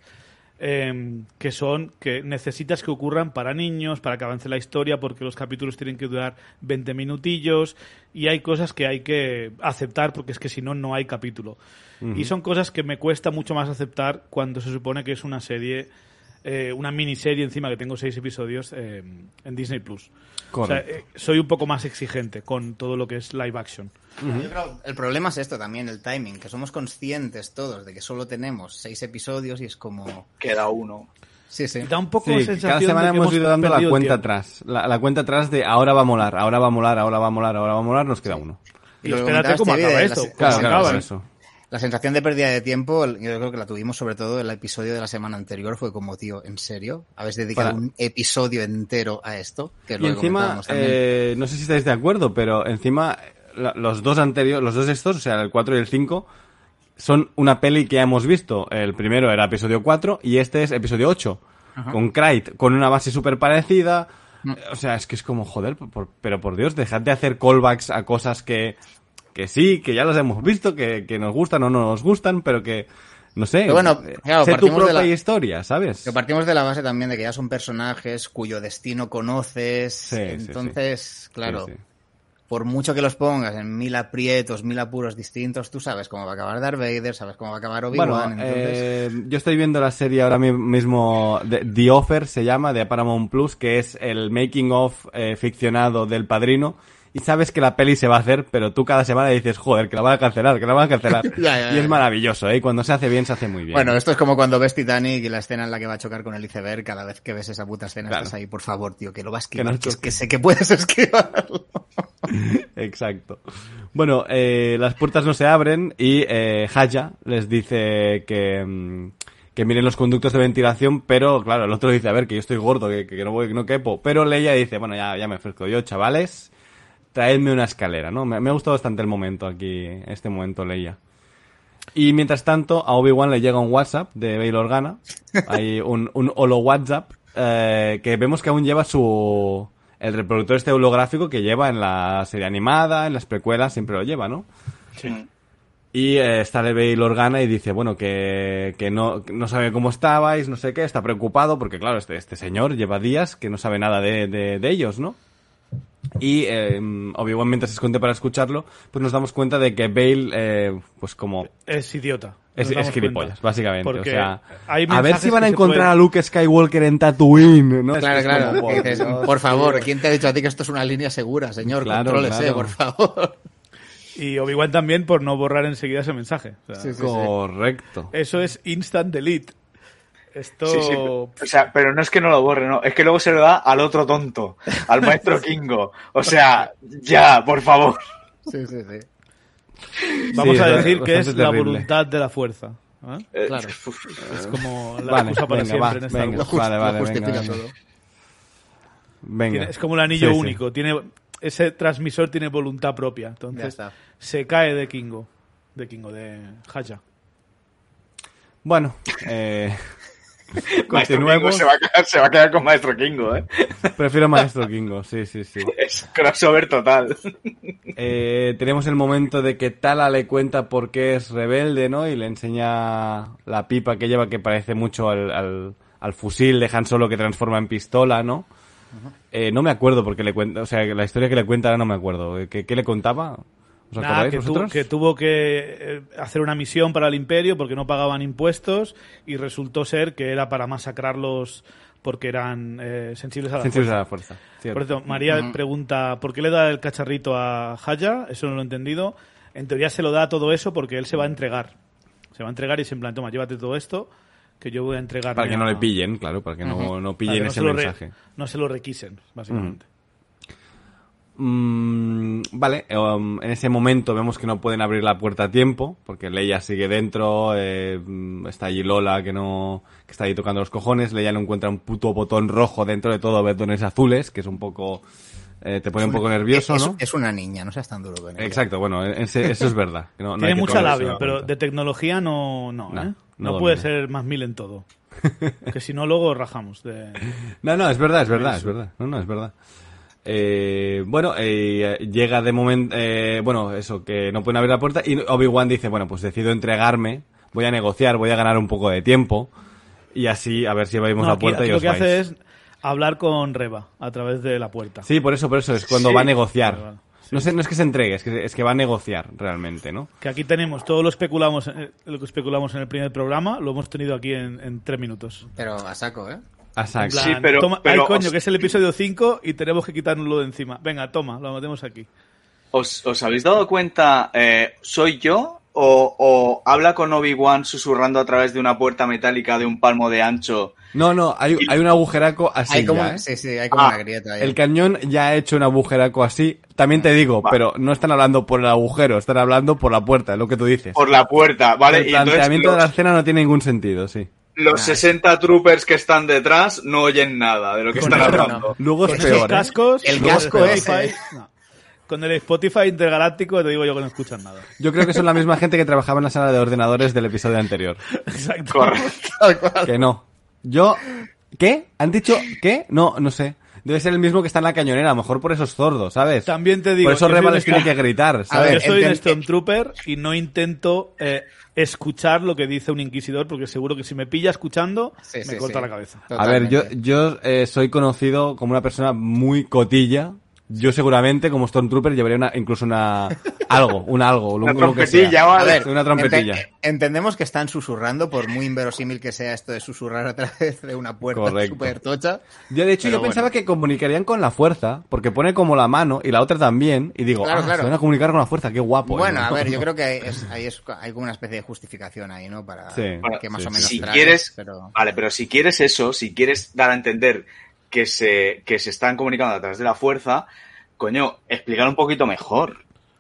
Eh, que son que necesitas que ocurran para niños, para que avance la historia, porque los capítulos tienen que durar veinte minutillos y hay cosas que hay que aceptar porque es que si no, no hay capítulo. Uh-huh. Y son cosas que me cuesta mucho más aceptar cuando se supone que es una serie, eh, una miniserie encima que tengo seis episodios eh, en Disney Plus. O sea, eh, soy un poco más exigente con todo lo que es live action. Uh-huh. Yo creo, el problema es esto también, el timing, que somos conscientes todos de que solo tenemos seis episodios y es como... Queda uno. Sí, sí. Da un poco sí, sensación cada semana de que hemos, hemos ido dando la cuenta tiempo. atrás. La, la cuenta atrás de ahora va a molar, ahora va a molar, ahora va a molar, ahora va a molar, nos queda uno. Y, y espérate cómo acaba esto. La, claro, cómo claro, acaba. eso. La sensación de pérdida de tiempo, yo creo que la tuvimos sobre todo en el episodio de la semana anterior, fue como, tío, ¿en serio? ¿Habéis dedicado Para... un episodio entero a esto? Que es y lo encima, eh, no sé si estáis de acuerdo, pero encima la, los dos anteriores, los dos estos, o sea, el cuatro y el cinco, son una peli que ya hemos visto. El primero era episodio cuatro y este es episodio ocho. Ajá. Con Crait, con una base súper parecida. No. O sea, es que es como, joder, por, por, pero por Dios, dejad de hacer callbacks a cosas que... que sí, que ya los hemos visto, que, que nos gustan o no nos gustan, pero que, no sé, pero bueno, claro, sé tu propia de la, historia, ¿sabes? Que partimos de la base también de que ya son personajes cuyo destino conoces, sí, entonces, sí, sí. claro, sí, sí. por mucho que los pongas en mil aprietos, mil apuros distintos, tú sabes cómo va a acabar Darth Vader, sabes cómo va a acabar Obi-Wan, bueno, entonces... eh, yo estoy viendo la serie ahora mismo, The, The Offer se llama, de Paramount Plus, que es el making of eh, ficcionado del Padrino. Y sabes que la peli se va a hacer, pero tú cada semana dices, joder, que la van a cancelar, que la van a cancelar. ya, ya, ya. Y es maravilloso, ¿eh? Y cuando se hace bien, se hace muy bien. Bueno, esto es como cuando ves Titanic y la escena en la que va a chocar con el iceberg, cada vez que ves esa puta escena claro. estás ahí, por favor, tío, que lo vas a esquivar, que, no que es que sé que puedes esquivarlo. Exacto. Bueno, eh, las puertas no se abren y eh, Haya les dice que... que miren los conductos de ventilación, pero claro, el otro dice, a ver, que yo estoy gordo, que, que no voy, que no quepo. Pero Leia dice, bueno, ya, ya me ofrezco yo, chavales, traedme una escalera, ¿no? Me, me ha gustado bastante el momento aquí, este momento Leia. Y mientras tanto, a Obi-Wan le llega un WhatsApp de Bail Organa, hay un, un holo WhatsApp, eh, que vemos que aún lleva su... el reproductor este holográfico que lleva en la serie animada, en las precuelas, siempre lo lleva, ¿no? Sí. Y eh, está de Bail Organa y dice, bueno, que, que no, no sabe cómo estabais, no sé qué, está preocupado porque, claro, este, este señor lleva días que no sabe nada de, de, de ellos, ¿no? Y eh, Obi-Wan, mientras se esconde para escucharlo, pues nos damos cuenta de que Bail, eh, pues como... Es idiota. Es, es gilipollas, básicamente. Porque o sea, hay a ver si van a mensajes que se encontrar pueden- a Luke Skywalker en Tatooine, ¿no? Es Claro, que es claro. como, que dices, Dios, por favor, tío. ¿quién te ha dicho a ti que esto es una línea segura, señor? Claro, Contrólese, claro. por favor. Y Obi-Wan también por no borrar enseguida ese mensaje. O sea, Sí, sí. Correcto. Eso es instant delete. Esto... Sí, sí, o sea, pero no es que no lo borre, no, es que luego se lo da al otro tonto, al maestro Kingo. O sea, ya, por favor. Sí, sí, sí. Vamos Sí, a es decir que es bastante la terrible. voluntad de la fuerza. ¿eh? Eh, Claro. Es como la Vale, excusa para venga, siempre va, en esta venga. Wars. Lo, Vale, vale, lo justifica venga, todo. Venga. Tiene- es como el anillo Sí, sí. único. Tiene, ese transmisor tiene voluntad propia. Ya Entonces está. se cae de Kingo. De Kingo, de Haya. Bueno, eh... Maestro Kingo continuemos. se va, a quedar, se va a quedar con Maestro Kingo, ¿eh? Prefiero Maestro Kingo, sí, sí, sí. Es crossover total. Eh, tenemos el momento de que Tala le cuenta por qué es rebelde, ¿no? Y le enseña la pipa que lleva, que parece mucho al, al, al fusil de Han Solo que transforma en pistola, ¿no? Eh, no me acuerdo porque le cuenta, o sea, la historia que le cuenta ahora no me acuerdo. ¿Qué, qué le contaba? ¿Os Nada, acordáis que, tu- vosotros? que tuvo que eh, hacer una misión para el Imperio porque no pagaban impuestos y resultó ser que era para masacrarlos porque eran eh, sensibles a la Sensibles fuerza. a la fuerza. cierto. Por eso, María pregunta, ¿por qué le da el cacharrito a Haya? Eso no lo he entendido. En teoría se lo da todo eso porque él se va a entregar. Se va a entregar y se en plan, toma, llévate todo esto, que yo voy a entregar. Para que no le pillen, claro, para que no, no pillen ese mensaje. no se lo requisen, básicamente. Mm, vale, um, en ese momento vemos que no pueden abrir la puerta a tiempo, porque Leia sigue dentro, eh, mm, está allí Lola que no que está ahí tocando los cojones, Leia no encuentra un puto botón rojo dentro de todo, botones azules, que es un poco... eh, te pone un poco nervioso, es, ¿no? es una niña, no seas tan duro con ella. Exacto, bueno, ese- eso es verdad. que no- no hay Tiene que mucha tomarse labia, en pero cuenta. de tecnología no, no, No, ¿eh? no No, domina. puede ser más mil en todo. Que si no, luego rajamos. De... No, no, es verdad, es verdad, es verdad. No, no, es verdad. Eh, bueno, eh, llega de momento, eh, bueno, eso, que no pueden abrir la puerta y Obi-Wan dice, bueno, pues decido entregarme, voy a negociar, voy a ganar un poco de tiempo y así a ver si abrimos No, la aquí- puerta aquí y lo os que vais. hace es hablar con Reba a través de la puerta. Sí, por eso, por eso, es cuando Sí. va a negociar. Vale, vale. No, sé, no es que se entregue, es que, es que va a negociar realmente, ¿no? Que aquí tenemos, todo lo especulamos, eh, lo que especulamos en el primer programa, lo hemos tenido aquí en, en tres minutos. Pero a saco, ¿eh? A En saco. plan, Sí, pero- toma- pero ay, coño, os- que es el episodio cinco y tenemos que quitárnoslo de encima. Venga, toma, lo metemos aquí. ¿Os, os habéis dado cuenta, eh, soy yo o, o habla con Obi-Wan susurrando a través de una puerta metálica de un palmo de ancho? No, no, hay, hay un agujeraco así hay como, ya, ¿eh? sí, sí, hay como Ah, una grieta ahí. El cañón ya ha hecho un agujeraco así. También te digo, Va. pero no están hablando por el agujero, están hablando por la puerta, es lo que tú dices. Por la puerta, ¿vale? el Y entonces planteamiento de los, la escena no tiene ningún sentido, sí. los sesenta troopers que están detrás no oyen nada de lo que Con están el- hablando. Luego Con es esos peor, ¿eh? cascos, El con casco Spotify, ese. no. Con el Spotify intergaláctico te digo yo que no escuchan nada. Yo creo que son la misma gente que trabajaba en la sala de ordenadores del episodio anterior. Exacto. Correcto. Que no. Yo... ¿Qué? ¿Han dicho qué? No, no sé. Debe ser el mismo que está en la cañonera, a lo mejor por esos sordos, ¿sabes? También te digo, Por eso yo soy Reba un les tiene Storm- que gritar, A ¿sabes? ver, Yo soy un enten- Stormtrooper y no intento eh, escuchar lo que dice un inquisidor porque seguro que si me pilla escuchando Sí, me sí, corta sí. la cabeza. A ver, yo, Totalmente. yo eh, soy conocido como una persona muy cotilla. Yo seguramente, como Stormtrooper, llevaría una, incluso una... algo, un algo, lo, Una lo que sea. trompetilla, ¿vale? A ver, una trompetilla. ente- entendemos que están susurrando, por muy inverosímil que sea esto de susurrar a través de una puerta Correcto. súper tocha. Yo, de hecho, Pero yo pensaba bueno. que comunicarían con la fuerza, porque pone como la mano y la otra también, y digo, Claro, ah, claro. se van a comunicar con la fuerza, qué guapo. Bueno, ¿no? a ver, yo creo que hay, es- hay, es- hay como una especie de justificación ahí, ¿no? Para Sí, que más sí, o sí. menos Si tragues, quieres, pero... vale, pero si quieres eso, si quieres dar a entender que se, que se están comunicando a través de la fuerza, coño, explicar un poquito mejor.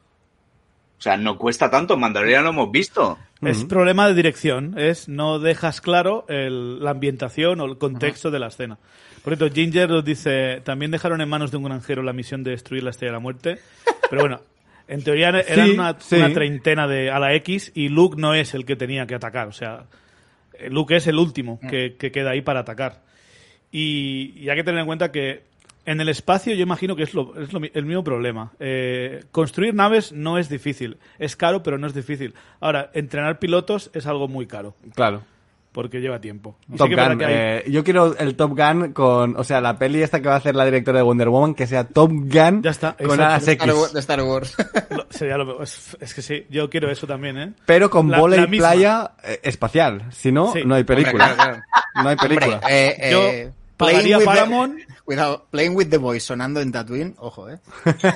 O sea, no cuesta tanto, en Mandalorian lo hemos visto. Es problema de dirección, es no dejas claro el- la ambientación o el contexto de la escena. Por cierto, Ginger nos dice, también dejaron en manos de un granjero la misión de destruir la Estrella de la Muerte. Pero bueno, en teoría eran Sí, una, sí. una treintena de a la X y Luke no es el que tenía que atacar. O sea, Luke es el último que, que queda ahí para atacar. Y, y hay que tener en cuenta que en el espacio yo imagino que es, lo, es lo mi- el mismo problema. Eh, construir naves no es difícil. Es caro, pero no es difícil. Ahora, entrenar pilotos es algo muy caro. Claro. porque lleva tiempo. Así Top que para Gun. que hay- eh, yo quiero el Top Gun con... O sea, la peli esta que va a hacer la directora de Wonder Woman, que sea Top Gun Ya está, con exacto. alas De Star, Wars, X. de Star Wars. lo- sería lo- es, es que sí, yo quiero eso también, ¿eh? Pero con La- bola la y misma. playa eh, espacial. Si no, Sí. no hay película. Hombre, claro, No hay película. Hombre, eh, Yo eh, pagaría Playing with the- Paramount. Cuidado, Playing with the Boys sonando en Tatooine, ojo, eh.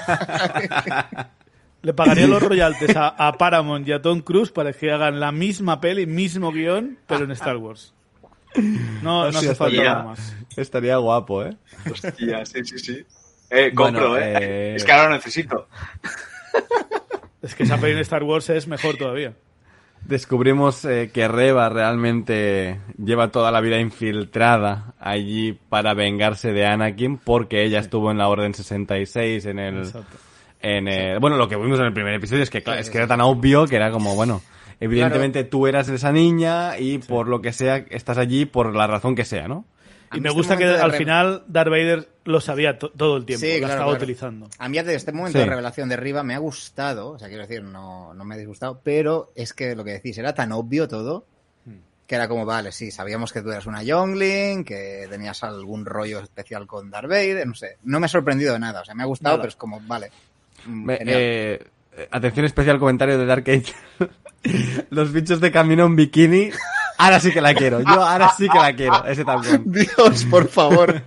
Le pagaría los royalties a, a Paramount y a Tom Cruise para que hagan la misma peli, mismo guión, pero en Star Wars. No, no Hostia, hace falta estaría- nada más. Estaría guapo, ¿eh? Hostia, sí, sí, sí. Eh, compro, Bueno, eh. eh, Es que ahora lo necesito. Es que esa peli en Star Wars es mejor todavía. Descubrimos eh, que Reva realmente lleva toda la vida infiltrada allí para vengarse de Anakin porque ella estuvo en la Orden sesenta y seis en el... Exacto. En el bueno, lo que vimos en el primer episodio es que, claro, Sí, es sí, que era tan obvio que era como, bueno, evidentemente tú eras esa niña y por lo que sea estás allí por la razón que sea, ¿no? A Y mí me este gusta que momento de al re- final Darth Vader lo sabía to- todo el tiempo, Sí, lo claro, estaba claro. utilizando. A mí desde este momento Sí. de revelación de Riva me ha gustado, o sea, quiero decir, no, no me ha disgustado, pero es que lo que decís, era tan obvio todo, que era como, vale, sí, sabíamos que tú eras una youngling, que tenías algún rollo especial con Darth Vader, no sé, no me ha sorprendido de nada, o sea, me ha gustado, Nada. pero es como, vale, mm, Me- genial. eh, eh, atención especial comentario de Dark Age. Los bichos de camino en bikini. Ahora sí que la quiero. Yo ahora sí que la quiero. Ese también. Dios, por favor.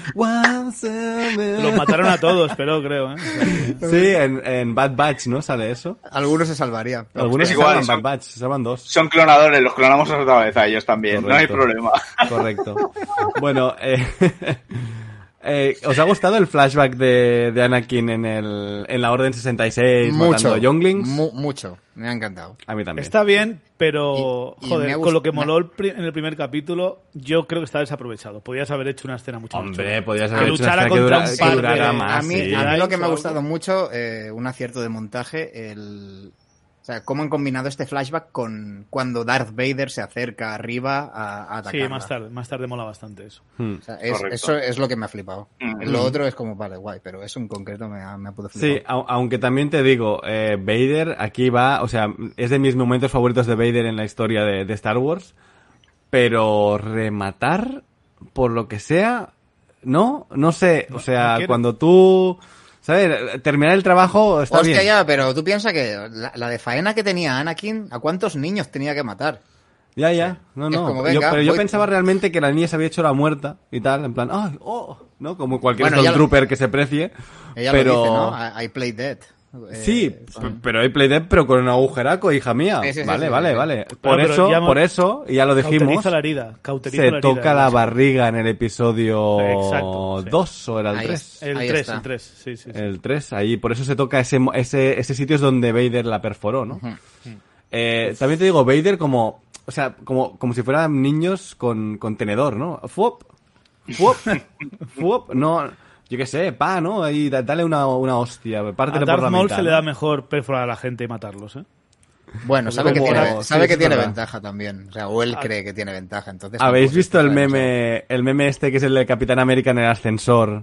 Los mataron a todos, pero creo, ¿eh? Sí, en, en Bad Batch, ¿no? Sale eso. Algunos se salvaría. Algunos es se igual, salvan son- Bad Batch, se salvan dos. Son clonadores, los clonamos otra vez a ellos también. No hay Correcto. problema. Correcto. Bueno, eh, eh, ¿os ha gustado el flashback de, de Anakin en, el, en la Orden sesenta y seis Mucho. matando younglings? Mu- mucho. Me ha encantado. A mí también. Está bien, pero Y- y joder, me ha con lo que gust- moló el pri- en el primer capítulo, yo creo que está desaprovechado. Podías haber hecho una escena mucho más Hombre, chula. podías Que haber hecho una luchara escena que, contra dura- un que par de- durara a más. mí, sí. a mí lo que me ha o gustado algo. mucho, eh, un acierto de montaje, el, o sea, cómo han combinado este flashback con cuando Darth Vader se acerca arriba a, a Sí, atacarla. más tarde, más tarde mola bastante eso. Hmm. O sea, es- Correcto. eso es lo que me ha flipado. Mm. Lo otro es como, vale, guay, pero eso en concreto me ha, me ha podido flipar. Sí, au- aunque también te digo, eh, Vader aquí va, o sea, es de mis momentos favoritos de Vader en la historia de, de Star Wars, pero rematar, por lo que sea, no, no sé, o sea, no quiero. cuando tú, ¿sabes? Terminar el trabajo está Hostia, bien. ya, pero tú piensas que la, la de faena que tenía Anakin, ¿a cuántos niños tenía que matar? Ya, ya, no, Es no, como, yo- venga, pero yo voy- pensaba realmente que la niña se había hecho la muerta y tal, en plan, ¡ay, oh! ¿No? Como cualquier Bueno, ya lo- Stormtrooper que se precie, Ella pero... lo dice, ¿no? I, I play dead. Eh, Sí, son- p- pero hay Playdead, pero con un agujeraco, hija mía. Sí, sí, sí, vale, sí, vale, sí. vale. Por Bueno, pero eso, ya hemos- por eso, y ya lo dijimos, Cauteriza la herida. Cauteriza se la herida, toca la ¿no? barriga en el episodio Exacto, sí. dos o era el Ahí tres. es. El Ahí tres, está. el tres, sí, sí. sí. El tres, ahí, por eso se toca ese, mo- ese, ese sitio es donde Vader la perforó, ¿no? Eh, también te digo, Vader como, o sea, como, como si fueran niños con, con tenedor, ¿no? Fuop, fuop, fuop, no, yo qué sé, pa, ¿no? Ahí, da- dale una, una hostia, A pártele por Darth la Maul mitad, se le ¿no? da mejor perforar a la gente y matarlos, ¿eh? Bueno, sabe que Como- tiene, sí, sabe eso que es tiene verdad. ventaja también. O sea, o él cree que tiene ventaja. Entonces ¿Habéis tampoco visto se el puede meme, el meme este que es el de Capitán América en el ascensor?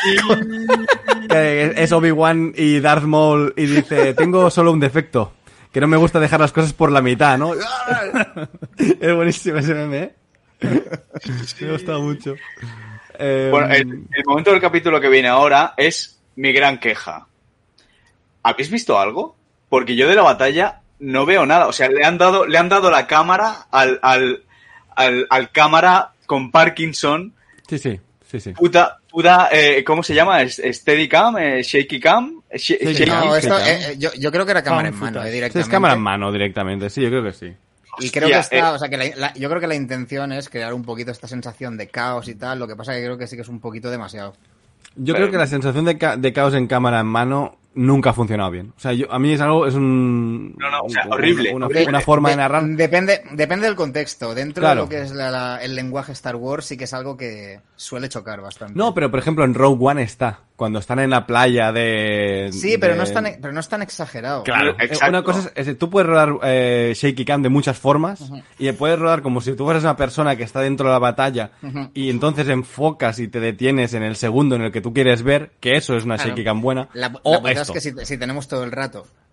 Que es Obi-Wan y Darth Maul y dice, tengo solo un defecto, que no me gusta dejar las cosas por la mitad, ¿no? Es buenísimo ese meme, ¿eh? Me ha gustado mucho. Eh, Bueno, el, el momento del capítulo que viene ahora es mi gran queja. ¿Habéis visto algo? Porque yo de la batalla no veo nada. O sea, le han dado, le han dado la cámara al, al, al, al cámara con Parkinson. Sí, sí, sí, sí. Puta, puta, eh, ¿cómo se llama? ¿Es- Steadicam, eh, Shaky Cam. Eh, sh- Sí, shaky- No, Sí, esto, sí, eh, eh, yo, yo creo que era cámara en Found mano, eh, footage. Sí, directamente. es cámara en mano directamente, sí, yo creo que sí. Y creo que Hostia, está, eh. o sea, que la, la- yo creo que la intención es crear un poquito esta sensación de caos y tal. Lo que pasa que creo que sí que es un poquito demasiado. Yo Pero- creo que la sensación de, ca- de caos en cámara en mano nunca ha funcionado bien. O sea, yo, a mí es algo, es un... No, no, o sea, un- horrible, Una, horrible. una forma de, De- narrar. Depende, depende del contexto. Dentro Claro. de lo que es la- la- el lenguaje Star Wars sí que es algo que suele chocar bastante. No, pero por ejemplo en Rogue One está. Cuando están en la playa de... Sí, pero, de- no es tan, pero no es tan exagerado. Claro, Exacto. una cosa es, es- tú puedes rodar eh, shaky cam de muchas formas y puedes rodar como si tú fueras una persona que está dentro de la batalla y entonces enfocas y te detienes en el segundo en el que tú quieres ver, que eso es una Claro. shaky cam buena. La, la o verdad es esto. que si, si tenemos todo el rato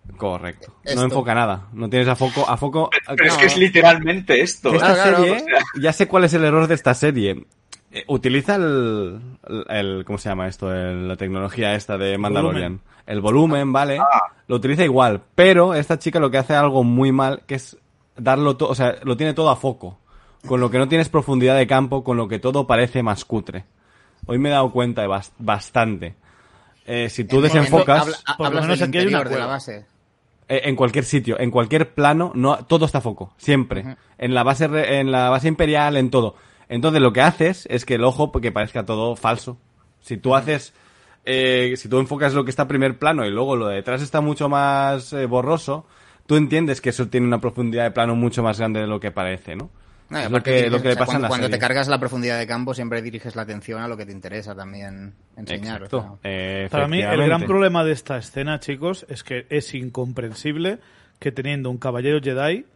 Correcto. Esto. No enfoca nada. No tienes a foco... A foco Pero es no, que es literalmente esto. esta Claro, claro, serie, o sea. ya sé cuál es el error de esta serie. Eh, Utiliza el, el, el- ¿cómo se llama esto? El- la tecnología esta de Mandalorian. El volumen, ¿vale? Lo utiliza igual. Pero esta chica lo que hace algo muy mal, que es darlo todo, o sea, lo tiene todo a foco. Con lo que no tienes profundidad de campo, con lo que todo parece más cutre. Hoy me he dado cuenta de bas- bastante. Eh, si tú En- desenfocas... habla- por lo hablas menos del aquí hay una interior de la cueva. base. Eh, en cualquier sitio, en cualquier plano, no, todo está a foco, siempre. En la base, re- en la base imperial, en todo. Entonces lo que haces es que el ojo, que parezca todo falso. Si tú haces, eh, si tú enfocas lo que está a primer plano y luego lo de detrás está mucho más eh, borroso, tú entiendes que eso tiene una profundidad de plano mucho más grande de lo que parece, ¿no? No, y Es lo aparte que, diriges- lo que o le sea, pasa en cuando, la cuando serie. te cargas la profundidad de campo, siempre diriges la atención a lo que te interesa también enseñar. o Exacto. sea. Eh, Para mí, el gran efectivamente. problema de esta escena, chicos, es que es incomprensible que teniendo un caballero Jedi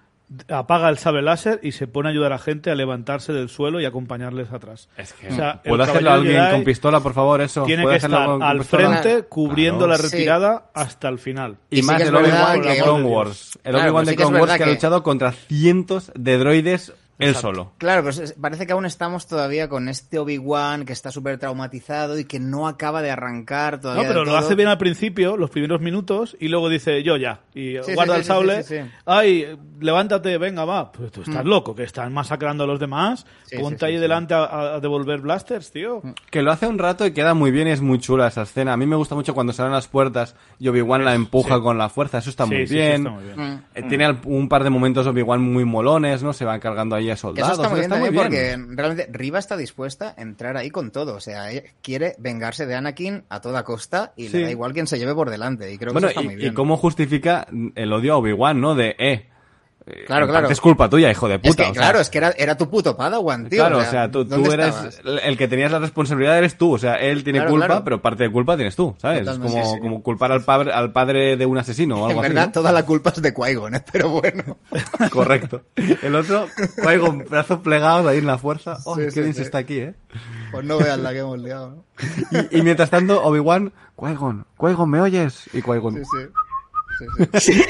apaga el sable láser y se pone a ayudar a gente a levantarse del suelo y acompañarles atrás. Es que, O sea, el ¿puede hacerlo caballero alguien Jedi con pistola, por favor, eso? Tiene ¿Puede que hacerlo estar con- con al pistola? frente cubriendo Claro. la retirada hasta el final. Y, Y sí más que es el verdad Obi-Wan que- de Clone Wars. El Claro, Obi-Wan pero de sí que es Clone Wars verdad que ha que- luchado contra cientos de droides él Exacto. solo. Claro, pues es- parece que aún estamos todavía con este Obi-Wan que está súper traumatizado y que no acaba de arrancar todavía. No, pero del lo todo. hace bien al principio, los primeros minutos, y luego dice yo ya. Y Sí, guarda sí, el sí, sable. sí, sí, sí. Ay, levántate, venga, va. Pues tú estás loco, que están masacrando a los demás. Sí, Ponte sí, sí, ahí sí. delante a, a devolver blasters, tío. Que lo hace un rato y queda muy bien y es muy chula esa escena. A mí me gusta mucho cuando se abren las puertas y Obi-Wan la empuja sí. con la fuerza. Eso está Sí, muy sí, sí, bien. está muy bien. Mm. Eh, Tiene al- un par de momentos Obi-Wan muy molones, ¿no? Se van cargando ahí a Que soldados. eso está muy bien muy también bien. porque realmente Riva está dispuesta a entrar ahí con todo. O sea, ella quiere vengarse de Anakin a toda costa y Sí. le da igual quien se lleve por delante. Y creo que Bueno, eso está muy y, bien. y cómo justifica el odio a Obi-Wan, ¿no? De, eh, eh, Claro, en claro. parte es culpa tuya, hijo de puta. Es que, o sea, claro, es que era, era tu puto Padawan, tío. Claro, o sea, tú, tú ¿dónde eres estabas? el que tenías la responsabilidad eres tú, o sea, él tiene Claro, culpa, claro. pero parte de culpa tienes tú, ¿sabes? Totalmente, es como, sí, sí. como culpar al padre, al padre de un asesino o algo En así. verdad, ¿no? toda la culpa es de Qui-Gon, ¿eh? Pero bueno. Correcto. El otro, con brazos plegados ahí en la fuerza. Oh, Sí, qué sí, bien sí. se está aquí, ¿eh? Pues no veas la que hemos liado, ¿no? Y, y mientras tanto, Obi-Wan, Qui-Gon, Qui-Gon, ¿me oyes? Y Qui-Gon, Sí, sí. Sí, sí.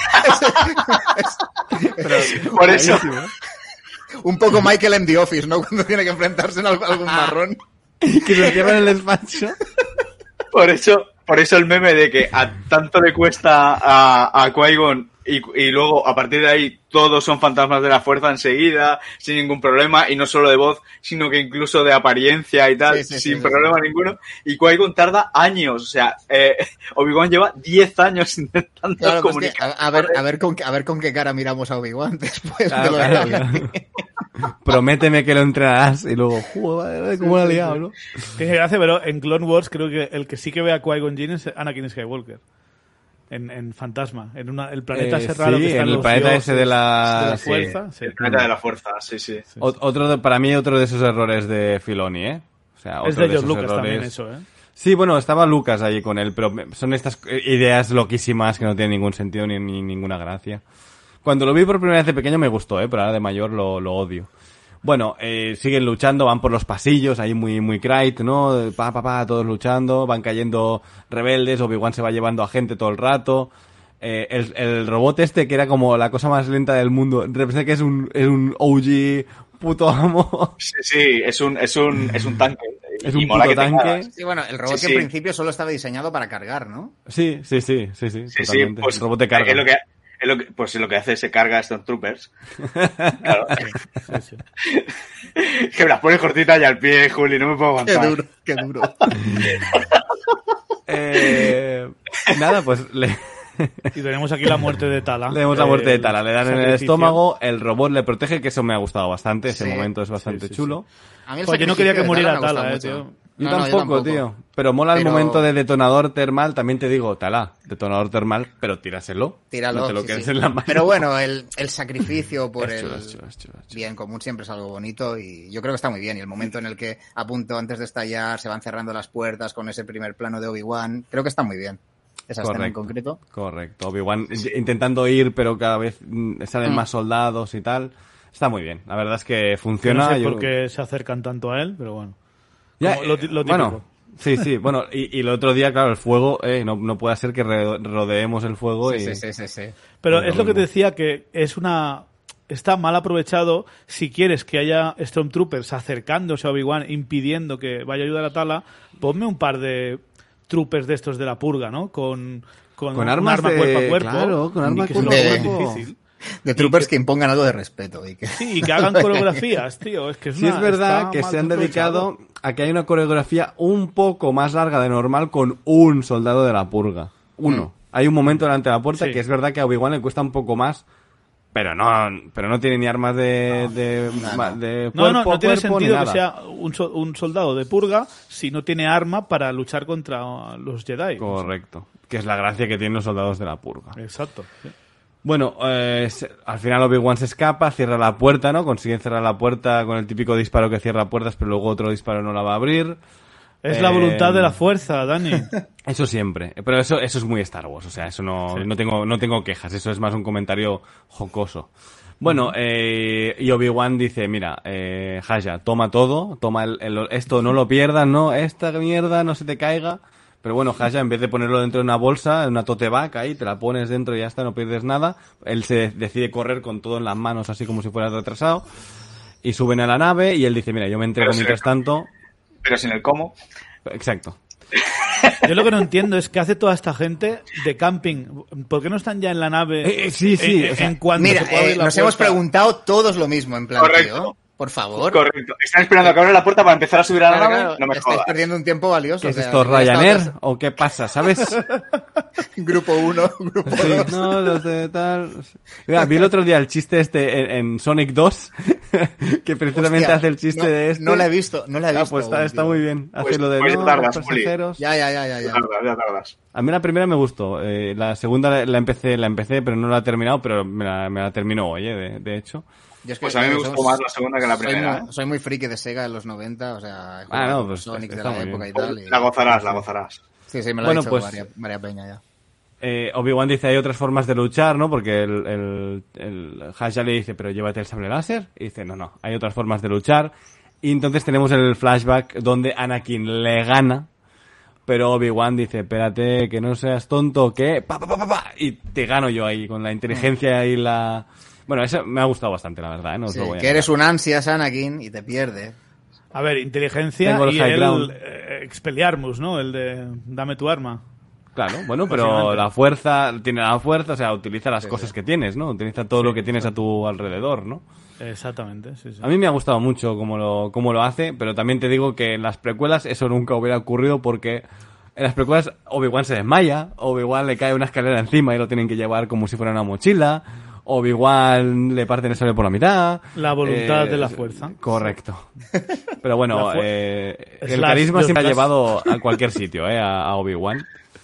Por eso, Un poco Michael en The Office, ¿no? Cuando tiene que enfrentarse en algo- algún marrón. que se encierra en el despacho. por eso, por eso el meme de que a tanto le cuesta a, a Qui-Gon y, y luego a partir de ahí todos son fantasmas de la fuerza enseguida, sin ningún problema, y no solo de voz, sino que incluso de apariencia y tal, Sí, sí, sin sí, problema ninguno. Y Qui-Gon tarda años, o sea, eh, Obi-Wan lleva diez años intentando Claro, pues que, comunicar. a, a ver, a, ver con, qué- a ver con qué cara miramos a Obi-Wan después Claro, de lo de claro, Anakin. claro. Prométeme que lo entrenarás y luego, joder, cómo la ha liado, ¿no? Que se hace, pero en Clone Wars creo que el que sí que ve a Qui-Gon Jinn es Anakin Skywalker. En, en Fantasma, en una, el planeta Eh, ese raro sí, que está en el los planeta dioses ese de la- de la sí. fuerza. Sí. El planeta de la fuerza, sí, sí. O- otro de- para mí otro de esos errores de Filoni, ¿eh? O sea, otro Es de esos George Lucas errores. también eso, ¿eh? Sí, bueno, estaba Lucas ahí con él, pero me- son estas eh, ideas loquísimas que no tienen ningún sentido ni, ni ninguna gracia. Cuando lo vi por primera vez de pequeño me gustó, ¿eh? Pero ahora de mayor lo, lo odio. Bueno, eh, siguen luchando, van por los pasillos, ahí muy, muy Krayt, ¿no? Pa, pa, pa, todos luchando, van cayendo rebeldes, Obi-Wan se va llevando a gente todo el rato. Eh, el, el robot este, que era como la cosa más lenta del mundo, representa que es un, es un O G puto amo. Sí, sí, es un, es un, es un tanque. Es Y un mola puto que te tanque. cagas. Sí, bueno, el robot Sí, que sí. en principio solo estaba diseñado para cargar, ¿no? Sí, sí, sí, sí, sí, Sí, sí, totalmente. pues el robot de carga. Es lo que, es lo que, pues lo que hace se carga a Stormtroopers. Claro. Sí, sí. Que me las pones cortitas y al pie, Juli, no me puedo Qué aguantar. duro, qué duro. Eh, nada, pues le, Y tenemos aquí la muerte de Tala. le damos la muerte de Tala, le dan en el sacrificio. estómago, el robot le protege, que eso me ha gustado bastante, ese Sí. momento es bastante Sí, sí, chulo. A mí el Oye, yo no quería que sacrificio de muriera me ha Tala, gustado eh, mucho. tío. Yo, No, no, tampoco, tío. Pero mola el Pero- momento de detonador termal, también te digo, Tala, detonador termal, pero tíraselo. Tíralo, No te lo sí, quedes sí. en la mano. Pero bueno, el, el sacrificio por Es el chulo, es chulo, es chulo, es chulo. bien común siempre es algo bonito y yo creo que está muy bien. Y el momento en el que a punto antes de estallar se van cerrando las puertas con ese primer plano de Obi-Wan, creo que está muy bien. Esa escena en Correcto. concreto. Correcto, Obi-Wan intentando ir, pero cada vez mm, salen Mm. más soldados y tal. Está muy bien, la verdad es que Que funciona. no sé yo- por qué se acercan tanto a él, pero bueno. Ya, Como lo, eh, ti- lo típico. bueno, Sí, sí, bueno, y, y el otro día, claro, el fuego, eh, no, no puede ser que re- rodeemos el fuego Sí, y... sí, sí, sí, sí. Pero Pues es lo lo que te mismo. decía, que es una... Está mal aprovechado si quieres que haya Stormtroopers acercándose a Obi-Wan, impidiendo que vaya a ayudar a Tala, ponme un par de troopers de estos de la purga, ¿no? Con, con, Con un armas arma de- cuerpo a cuerpo. claro, con arma y que se lo cuerpo a pongan cuerpo. difícil. De troopers que... que impongan algo de respeto. Y que... Sí, y que hagan coreografías, tío. Es que es Sí una- es verdad está que mal se han aprovechado. dedicado a que hay una coreografía un poco más larga de normal con un soldado de la purga. Uno. Mm. Hay un momento delante de la puerta Sí. que es verdad que a Obi-Wan le cuesta un poco más, pero no, pero no tiene ni armas de, de, ma- de No, no, cuerpo no a tiene cuerpo ni sentido que nada. sea un, so- un soldado de purga si no tiene arma para luchar contra los Jedi. Correcto. Que es la gracia que tienen los soldados de la purga. Exacto. sí. Bueno, eh, se- al final Obi-Wan se escapa, cierra la puerta, ¿no? Consiguen cerrar la puerta con el típico disparo que cierra puertas, pero luego otro disparo no la va a abrir. Es la Eh, voluntad de la fuerza, Dani. Eso siempre. Pero eso, eso es muy Star Wars. O sea, eso no, Sí. no tengo, no tengo quejas. Eso es más un comentario jocoso. Bueno, eh, y Obi-Wan dice, mira, eh, Haya, toma todo, toma el, el- esto, no lo pierdas, no, esta mierda no se te caiga. Pero bueno, Haya, en vez de ponerlo dentro de una bolsa, en una tote bag, ahí, te la pones dentro y ya está, no pierdes nada. Él se decide correr con todo en las manos, así como si fuera retrasado. Y suben a la nave y él dice, mira, yo me entrego Pero sí. mientras tanto. Pero sin el cómo. Exacto. Yo lo que no entiendo es qué hace toda esta gente de camping. ¿Por qué no están ya en la nave? Eh, eh, sí, sí, En, o sea, en cuanto Mira, se pueda abrir eh, la nos hemos puerta. preguntado todos lo mismo, en plan, Correcto. tío, por favor. Correcto. Están esperando a que abra la puerta para empezar a subir a la Claro, nave. claro, No me estáis jodas. perdiendo un tiempo valioso. ¿Qué o es sea, esto, hubiera estado Ryanair? antes- ¿O qué pasa? ¿Sabes? Grupo uno, grupo Sí, dos. no, los de tal. Mira, vi el otro día el chiste este en, en Sonic dos, que precisamente Hostia, hace el chiste no, de este. No la he visto, no la he Ah, visto. pues está, aún, está tío. muy bien. Hace Pues- lo de pues no, ya tardas, los Juli. pasajeros. Ya, ya, ya, ya. Ya ya. tardas, ya tardas. A mí la primera me gustó. Eh, la segunda la, la empecé, la empecé, pero no la he terminado, pero me la, me la terminó hoy, eh, de, de hecho. Yo es que Pues a mí me somos- gustó más la segunda que la soy primera. muy, ¿eh? soy muy friki de Sega en los noventa, o sea, he Ah, jugado no, con pues Sonic de está la muy época bien. y tal. y- La gozarás, la gozarás. Sí, sí, me lo Bueno, ha dicho pues- María, María Peña ya. Eh, Obi-Wan dice hay otras formas de luchar, ¿no? Porque el, el, el Haya le dice, pero llévate el sable láser. Y dice, no, no, hay otras formas de luchar. Y entonces tenemos el flashback donde Anakin le gana, pero Obi-Wan dice, espérate, que no seas tonto, que pa, pa, pa, pa, pa, y te gano yo ahí con la inteligencia y la... Bueno, eso me ha gustado bastante, la verdad, ¿eh? No os Sí, lo voy a que eres negar. un ansias, Anakin, y te pierde. A ver, inteligencia Tengo el y high el ground. eh, Expelliarmus, ¿no? El de dame tu arma. Claro, bueno, pero Básicamente. la fuerza, tiene la fuerza, o sea, utiliza las Sí, cosas sí. que tienes, ¿no? Utiliza todo lo que tienes a tu alrededor, ¿no? Exactamente, sí, sí. A mí me ha gustado mucho cómo lo, cómo lo hace, pero también te digo que en las precuelas eso nunca hubiera ocurrido porque en las precuelas Obi-Wan se desmaya, Obi-Wan le cae una escalera encima y lo tienen que llevar como si fuera una mochila, Obi-Wan le parten el sable por la mitad. La voluntad Eh, de la fuerza. Correcto. Pero bueno, La fu- eh, el Slash carisma siempre ha Slash. llevado a cualquier sitio, eh, a, a Obi-Wan.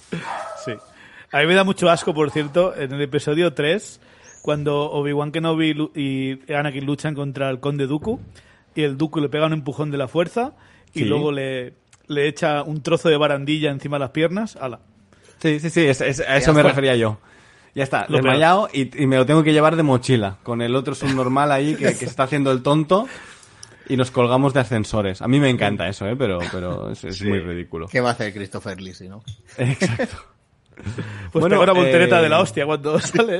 Sí. A mí me da mucho asco, por cierto, en el episodio tres, cuando Obi-Wan Kenobi lu- y Anakin luchan contra el Conde Dooku, y el Dooku le pega un empujón de la fuerza, y Sí. luego le, le echa un trozo de barandilla encima de las piernas. ¡Hala! Sí, sí, sí, es- es- a eso me está. refería yo. Ya está, Lo desmayado y, y me lo tengo que llevar de mochila, con el otro subnormal ahí que, que se está haciendo el tonto y nos colgamos de ascensores. A mí me encanta eso, ¿eh? pero, pero es, es Sí. muy ridículo. ¿Qué va a hacer Christopher Lee, si no? Exacto. Pues Bueno, pega una voltereta eh, de la hostia cuando sale.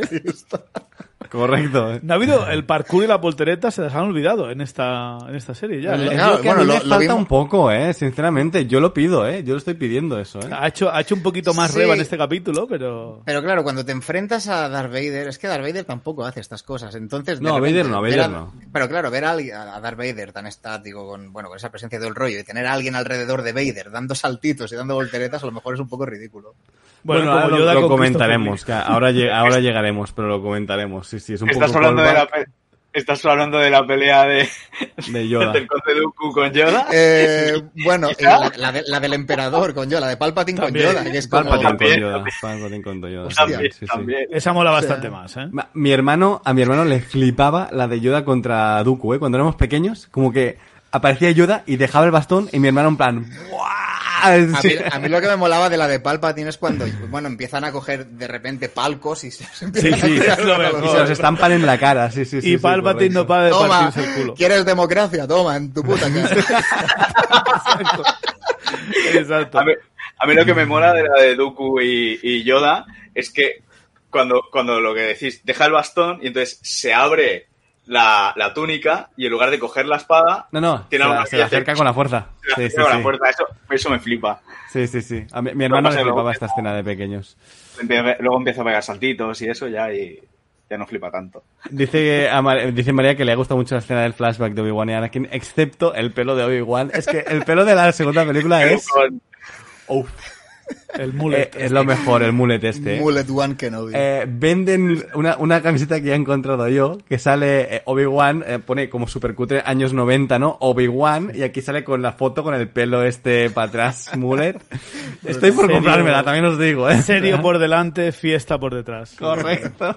Correcto. No ha habido el parkour y la voltereta, se las han olvidado en esta, en esta serie ya. Lo- Es Claro, lo que bueno, a mí lo- me lo falta vimos- un poco, ¿eh? Sinceramente, yo lo pido, ¿eh? Yo lo estoy pidiendo eso, ¿eh? Ha hecho, ha hecho un poquito más Sí. reba en este capítulo, pero... Pero claro, cuando te enfrentas a Darth Vader, es que Darth Vader tampoco hace estas cosas. Entonces, de No, repente, Vader no, ver Vader a- no. Pero claro, ver a, alguien- a Darth Vader tan estático, con bueno, con esa presencia del rollo, y tener a alguien alrededor de Vader dando saltitos y dando volteretas, a lo mejor es un poco ridículo. Bueno, Bueno, ahora como lo, Yoda lo con comentaremos, Christopher que ahora, lleg- ahora llegaremos, pero lo comentaremos. Sí, sí, es un Estás poco hablando, de la callback pe- Estás hablando de la pelea de, de Yoda. del Conde Dooku con Yoda. Eh, bueno, y ¿Quizá? la, la de- la del emperador con Yoda, la de Palpatine También. con Yoda, que es como... Palpatine con También, Yoda. también. Palpatine con Yoda. Hostia. También, Sí, sí. también. Esa mola bastante más, ¿eh? Ma- Mi hermano, a mi hermano le flipaba la de Yoda contra Dooku, ¿eh? Cuando éramos pequeños, como que aparecía Yoda y dejaba el bastón y mi hermano en plan, ¡buah! A mí, a mí lo que me molaba de la de Palpatine es cuando, bueno, empiezan a coger de repente palcos y se, se Sí, empiezan sí, a tirar es lo uno a los mejor. y se los otros. estampan en la cara, sí, sí, sí. y sí, Palpatine no correcto. para de Toma, partirse el culo. ¿quieres democracia? Toma, en tu puta cara. Exacto. A mí, a mí lo que me mola de la de Dooku y, y Yoda es que cuando, cuando lo que decís, deja el bastón y entonces se abre la, la túnica y en lugar de coger la espada... No, no, tiene se la, algo se la acerca con la fuerza. Se la Sí, acerca sí, con la sí. fuerza. Eso, eso me flipa. Sí, sí, sí. A mi, mi hermano pasa le luego. flipaba esta escena de pequeños. Luego empieza a pegar saltitos y eso ya y ya no flipa tanto. Dice, a Mar- dice María que le ha gustado mucho la escena del flashback de Obi-Wan y Anakin, excepto el pelo de Obi-Wan. Es que el pelo de la segunda película es... Uf. El Eh, mullet. es lo mejor, el mullet este. ¿eh? Mullet One Kenobi. Eh, venden una, una camiseta que ya he encontrado yo, que sale eh, Obi-Wan, eh, pone como super cutre años noventa, ¿no? Obi-Wan, y aquí sale con la foto con el pelo este para atrás, mullet. Estoy por Serio. comprármela, también os digo, ¿eh? Serio por delante, fiesta por detrás. Correcto.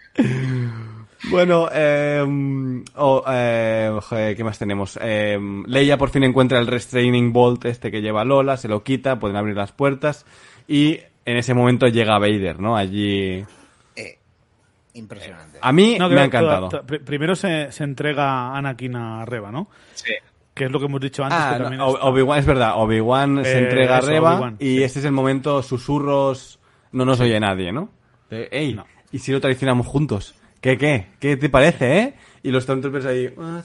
Bueno, eh, oh, eh, joder, ¿qué más tenemos? Eh, Leia por fin encuentra el restraining bolt este que lleva Lola, se lo quita, pueden abrir las puertas y en ese momento llega Vader, ¿no? Allí... Eh, impresionante. A mí No, me creo- ha encantado. to- to- Primero se, se entrega Anakin a Reva, ¿no? Sí. Que es lo que hemos dicho antes. Ah, que no, también O- está- Obi-Wan, es verdad, Obi-Wan se Eh, entrega a eso, Reva Obi-Wan, y sí. este es el momento, susurros, no nos oye nadie, ¿no? De, ey, No. ¿y si lo traicionamos juntos? ¿Qué, qué? ¿Qué te parece, eh? Y los Stormtroopers ahí... Bueno,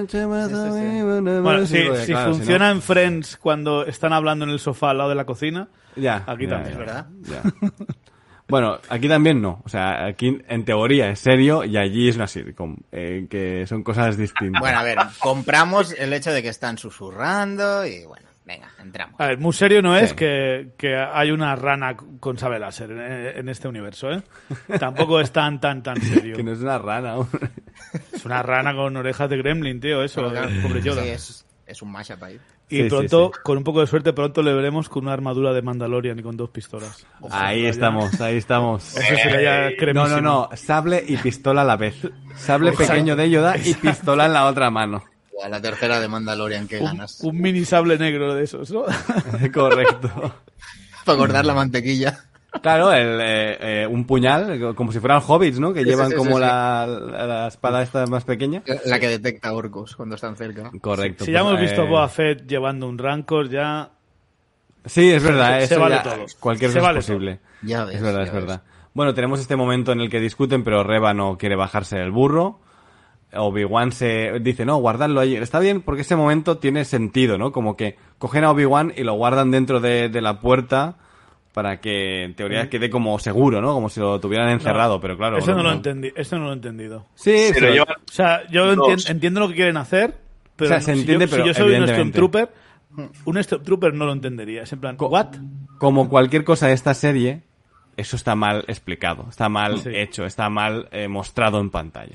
Bueno, si, si funciona en Friends cuando están hablando en el sofá al lado de la cocina, Ya, aquí ya, también, ya, ¿verdad? ya. Bueno, aquí también no. O sea, aquí en teoría es serio y allí es una sitcom, eh, que son cosas distintas. Bueno, a ver, compramos el hecho de que están susurrando y bueno, venga, entramos. a ver, muy serio no es Sí. que, que hay una rana con sable láser en, en este universo, ¿eh? Tampoco es tan, tan, tan serio. Que no es una rana. Es una rana con orejas de gremlin, tío, eso, Pero claro, pobre Yoda. sí, es, es un mashup ahí. Y Sí, pronto, sí, sí. con un poco de suerte, pronto le veremos con una armadura de Mandalorian y con dos pistolas. Ojalá Ahí ya. estamos, ahí estamos. Eso sería ya No, cremísimo. no, no. Sable y pistola a la vez. Sable pequeño de Yoda y pistola en la otra mano. A la tercera de Mandalorian que Un, ganas. un mini sable negro de esos, ¿no? Correcto. Para cortar la mantequilla. Claro, el, eh, eh, un puñal, como si fueran hobbits, ¿no? Que Sí, llevan sí, sí, como sí. La, la, la espada esta más pequeña. La que detecta orcos cuando están cerca. Correcto. Si ya pues, hemos visto eh, a Boba Fett llevando un Rancor, ya... Sí, es verdad. Se- se eso vale ya- todo. Cualquier Se cosa vale es posible. Ya ves, es verdad, ya es ves. verdad. Bueno, tenemos este momento en el que discuten, pero Reva no quiere bajarse del burro. Obi-Wan se dice, no, guardadlo ahí. Está bien porque ese momento tiene sentido, ¿no? Como que cogen a Obi-Wan y lo guardan dentro de, de la puerta para que en teoría quede como seguro, ¿no? Como si lo tuvieran encerrado, pero claro. Eso no lo entendí, eso no lo he entendido. Sí, Se lo sí. llevan O sea, yo Dos. entien- entiendo lo que quieren hacer, pero O sea, se si entiende, yo, pero si yo soy un evidentemente. Stormtrooper, un Stormtrooper no lo entendería. Es en plan, Co- ¿what? Como cualquier cosa de esta serie, eso está mal explicado, está mal Sí. hecho, está mal eh, mostrado en pantalla.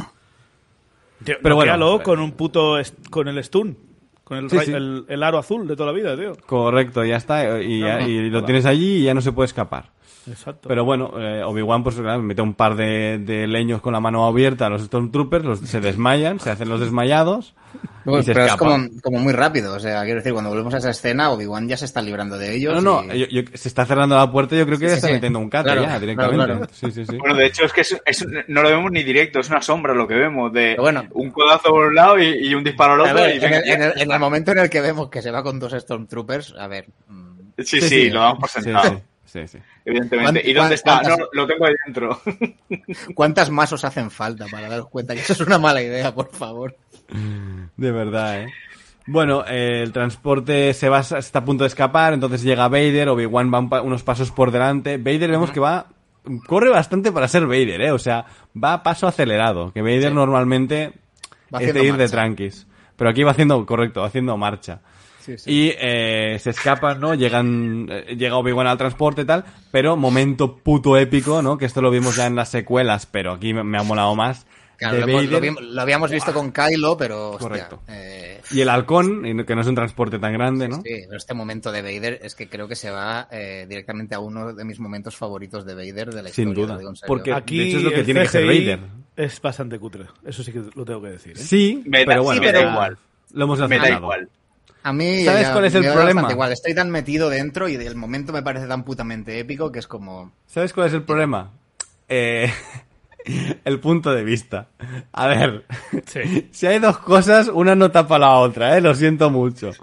Tío, Pero bueno, noquéalo pero- con un puto... est- con el stun. Con el, Sí, ray- sí. El, el aro azul de toda la vida, tío. Correcto, ya está, y, ya- y lo tienes allí y ya no se puede escapar. Exacto. Pero bueno, eh, Obi-Wan pues claro, mete un par de, de leños con la mano abierta a los Stormtroopers, los, se desmayan, se hacen los desmayados y se Pero es escapan. como, como muy rápido. O sea, quiero decir, cuando volvemos a esa escena, Obi-Wan ya se está librando de ellos. No, no, y- yo- yo- se está cerrando la puerta, yo creo que Sí, ya sí, está sí. metiendo un cate Claro, ya, directamente. claro, claro. Sí, sí, sí. Bueno, de hecho, es que es, es- no lo vemos ni directo, es una sombra lo que vemos, de Pero bueno. un codazo por un lado y, y un disparo al A otro. ver, y en, venga, el, en el- en el momento en el que vemos que se va con dos Stormtroopers, a ver. mm, sí, sí, Sí, sí. lo damos por Sí, sentado, sí, sí, sí. evidentemente. ¿Cuán- ¿Y dónde está? cuántas- No, lo tengo ahí dentro. ¿Cuántas más os hacen falta para daros cuenta que eso es una mala idea, por favor? De verdad, ¿eh? Bueno, eh, el transporte se va, se está a punto de escapar, entonces llega Vader, Obi-Wan va un pa- unos pasos por delante. Vader vemos que va, corre bastante para ser Vader, ¿eh? O sea, va a paso acelerado, que Vader Sí. normalmente Va es de haciendo ir de marcha. tranquis. Pero aquí va haciendo, correcto, va haciendo marcha. Y eh, se escapan, ¿no? Llegan, eh, llega Obi-Wan al transporte y tal, pero momento puto épico, ¿no? Que esto lo vimos ya en las secuelas, pero aquí me, me ha molado más. Claro, de lo, hemos- lo Vader. vi- lo habíamos visto con Kylo, pero. Hostia, Correcto. eh, Y el halcón, y no- que no es un transporte tan grande, ¿no? Sí, pero este momento de Vader es que creo que se va eh, directamente a uno de mis momentos favoritos de Vader de la Sin historia. duda, lo digo en serio. porque- Aquí de hecho, es lo que el tiene que ser C G I Vader. es bastante cutre. Eso sí que lo tengo que decir, ¿eh? Sí, Me da- pero bueno, sí, me da ya igual. Lo hemos Me da aceptado. igual. A mí ¿Sabes ya- cuál es el me da problema? bastante igual. Estoy tan metido dentro y el momento me parece tan putamente épico que es como... ¿Sabes cuál es el problema? Eh, el punto de vista. A ver, Sí. si hay dos cosas, una no tapa la otra, ¿eh? Lo siento mucho.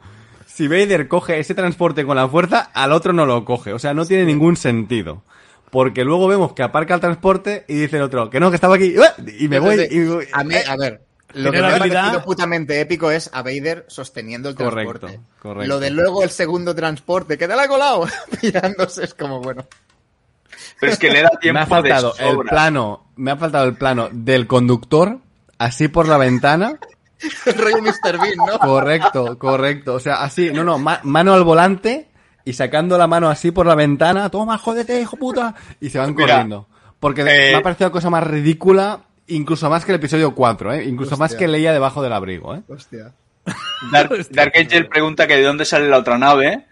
si Vader coge ese transporte con la fuerza, al otro no lo coge. O sea, no tiene ningún sentido. Porque luego vemos que aparca el transporte y dice el otro, que no, que estaba aquí, y me voy. Y me voy. A mí, a ver, lo que Tiene me la ha habilidad- parecido putamente épico es a Vader sosteniendo el Correcto, transporte. correcto. Lo de luego el segundo transporte, que te la ha colado, pirándose, es como, bueno. Pero es que le da tiempo Me ha faltado de el sobra. plano, me ha faltado el plano del conductor, así por la ventana. El rollo mister Bean, ¿no? Correcto, correcto. O sea, así, no, no, ma- mano al volante y sacando la mano así por la ventana. Toma, jódete, hijo puta. Y se van Mira, corriendo. Porque eh, me ha parecido la cosa más ridícula, incluso más que el episodio cuatro, ¿eh? Incluso más Hostia. que leía debajo del abrigo, ¿eh? Hostia. Dark, Dark Angel pregunta que de dónde sale la otra nave.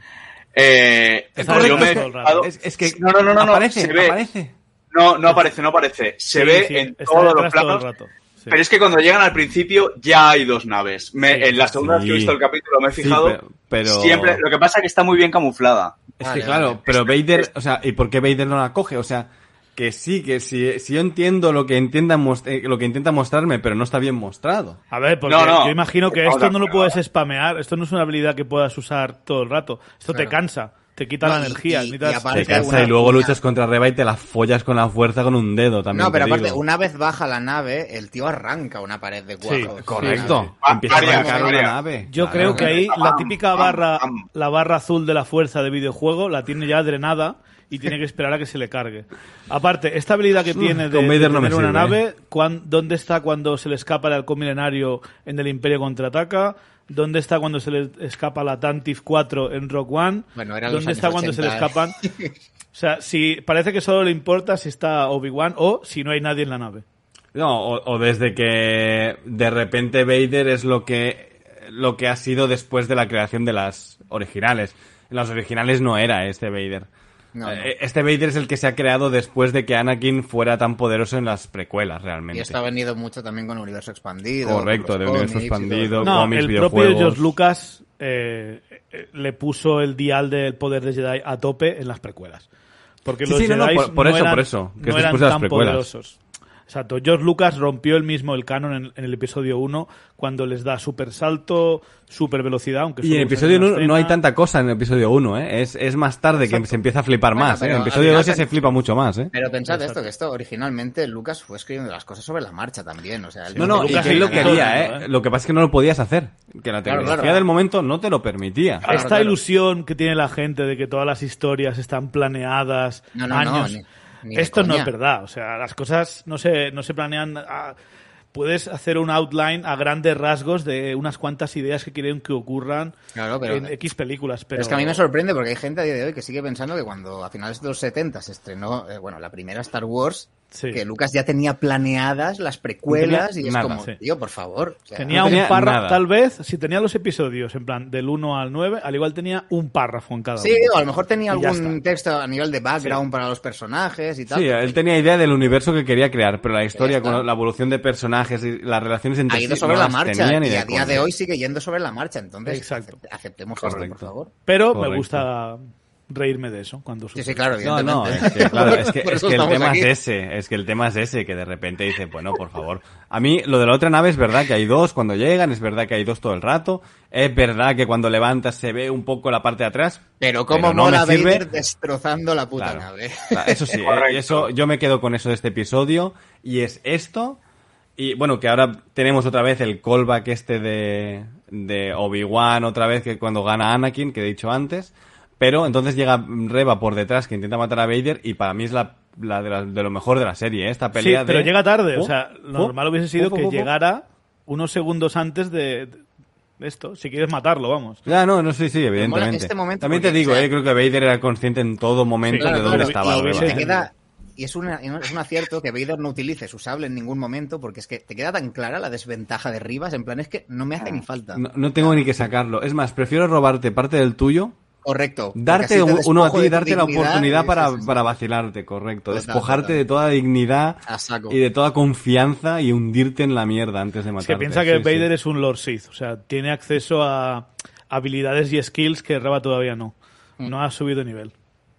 Eh, Es yo correcto me he todo el rato. fijado- Es, es que no, no, no, no, no, aparece, se ve. aparece. No, no aparece, no aparece. Se Sí, ve sí, en está todos los detrás todo planos. el rato. Sí. Pero es que cuando llegan al principio ya hay dos naves. Me- Sí, en la segunda vez que he sí. visto el capítulo me he Sí, fijado. pero- pero- Siempre. Lo que pasa es que está muy bien camuflada. Es Vale, que claro, vale. pero Vader, o sea, ¿y por qué Vader no la coge? O sea, que sí, que si, si yo entiendo lo que intenta most- eh, lo que intenta mostrarme, pero no está bien mostrado. A ver, porque No, no. yo imagino que Vamos esto de no lo acuerdo. puedes spamear, esto no es una habilidad que puedas usar todo el rato. Esto te Claro. cansa, te quita No, la y- energía. y- y necesitas- aparte Te cansa una- y luego una- luchas contra Reba y te la follas con la fuerza con un dedo también. No, pero te aparte, digo. una vez baja la nave, el tío arranca una pared de cuatro. Sí, Correcto. Ah, Empieza a varias, arrancar una varias. nave. Yo Claro. creo que ahí la típica Pam, barra, pam. la barra azul de la fuerza de videojuego la tiene ya drenada y tiene que esperar a que se le cargue. Aparte, esta habilidad que tiene de, con de Vader no me tener una sirve, nave, cuán- ¿dónde está cuando se le escapa el halcón milenario en el Imperio Contraataca? ¿Dónde está cuando se le escapa la Tantive cuatro en Rock One? Bueno, eran los ¿Dónde está años cuando se le ochenta, escapan? O sea, si parece que solo le importa si está Obi-Wan o si no hay nadie en la nave. No, o, o desde que de repente Vader es lo que lo que ha sido después de la creación de las originales. En las originales no era este Vader. No, no. Eh, Este Vader es el que se ha creado después de que Anakin fuera tan poderoso en las precuelas, Y realmente. esto ha venido mucho también con Universo Expandido. Correcto, con de los Universo cómics y todo Expandido. eso. No, cómics, el videojuegos. propio George Lucas eh, eh, le puso el dial del poder de Jedi a tope en las precuelas. Porque Sí, los sí, no, no, Jedi por- por no eso, eran, por eso, que es no eran después de las tan precuelas. poderosos. Exacto. George Lucas rompió el mismo el canon en, en el episodio uno cuando les da super salto, super velocidad, aunque Y en solo el usan episodio una uno no hay escena. tanta cosa en el episodio uno, ¿eh? Es, es más tarde que se empieza a flipar Bueno, más, ¿eh? En pero el al episodio final dos ya se pen- flipa mucho más, ¿eh? Pero pensad Exacto. esto, que esto originalmente Lucas fue escribiendo las cosas sobre la marcha también. O sea, el No, mismo no, y Lucas que él lo hizo todo, quería, ¿eh? ¿eh? Lo que pasa es que no lo podías hacer. Que la Claro, tecnología claro. del momento no te lo permitía. Claro, Esta claro. ilusión que tiene la gente de que todas las historias están planeadas No, no, no, años. ni- ni de Esto no coña. es verdad. O sea, las cosas no se, no se planean. a- puedes hacer un outline a grandes rasgos de unas cuantas ideas que quieren que ocurran Claro, pero- en X películas. Pero Pero es que a mí me sorprende porque hay gente a día de hoy que sigue pensando que cuando a finales de los setenta se estrenó, eh, bueno, la primera Star Wars, Sí. que Lucas ya tenía planeadas las precuelas No y es nada, como, sí. tío, por favor. o sea, Tenía no un tenía párrafo, nada. tal vez, si tenía los episodios en plan del uno al nueve, al igual tenía un párrafo en cada Sí, uno. o a lo mejor tenía Y ya algún está. texto a nivel de background para los personajes y tal. Sí, él tenía idea del universo que quería crear, pero la historia está. con la evolución de personajes y las relaciones entre Ha sí ido sobre no la las marcha tenía ni y de a día de coña. hoy sigue yendo sobre la marcha. Entonces, Exacto. acep- aceptemos esto, por Correcto. favor. Pero me Correcto. gusta reírme de eso cuando Sí, sucede. sí, claro, No, evidentemente. no, es que, claro, es que, Por es eso que el estamos tema aquí. es ese, es que el tema es ese, que de repente dice, bueno, por favor. A mí, lo de la otra nave es verdad que hay dos cuando llegan, es verdad que hay dos todo el rato, es verdad que cuando levantas se ve un poco la parte de atrás. Pero cómo Pero no mola me sirve. Vader destrozando la puta Claro. nave. Claro, Eso sí, eh, y eso, yo me quedo con eso de este episodio, y es esto, y bueno, que ahora tenemos otra vez el callback este de, de Obi-Wan, otra vez que cuando gana Anakin, que he dicho antes, pero entonces llega Reva por detrás que intenta matar a Vader, y para mí es la, la de, la- de lo mejor de la serie, ¿eh? Esta Sí, pelea pero de- llega tarde. Oh, O sea, lo oh, normal hubiese sido oh, oh, que oh, oh. llegara unos segundos antes de, de esto. Si quieres matarlo, vamos. Ya, no, no, sí, sí, mola evidentemente. este momento También te porque, digo, o sea, eh, creo que Vader era consciente en todo momento Sí, de claro, dónde claro, estaba y- y Reva. hubiese- te queda, y es, una, es un acierto que Vader no utilice su sable en ningún momento porque es que te queda tan clara la desventaja de Rivas, en plan es que no me hace ni falta. No, no tengo ni que sacarlo. Es más, prefiero robarte parte del tuyo, Correcto. porque darte así te uno a despojo ti de y tu darte la dignidad oportunidad y- para, sí, sí, sí. para vacilarte, correcto. Total, Despojarte total. de toda dignidad A saco. y de toda confianza y hundirte en la mierda antes de Es matarte. que piensa que Sí, sí. Vader es un Lord Sith. O sea, tiene acceso a habilidades y skills que Reva todavía no. Mm. No ha subido de nivel.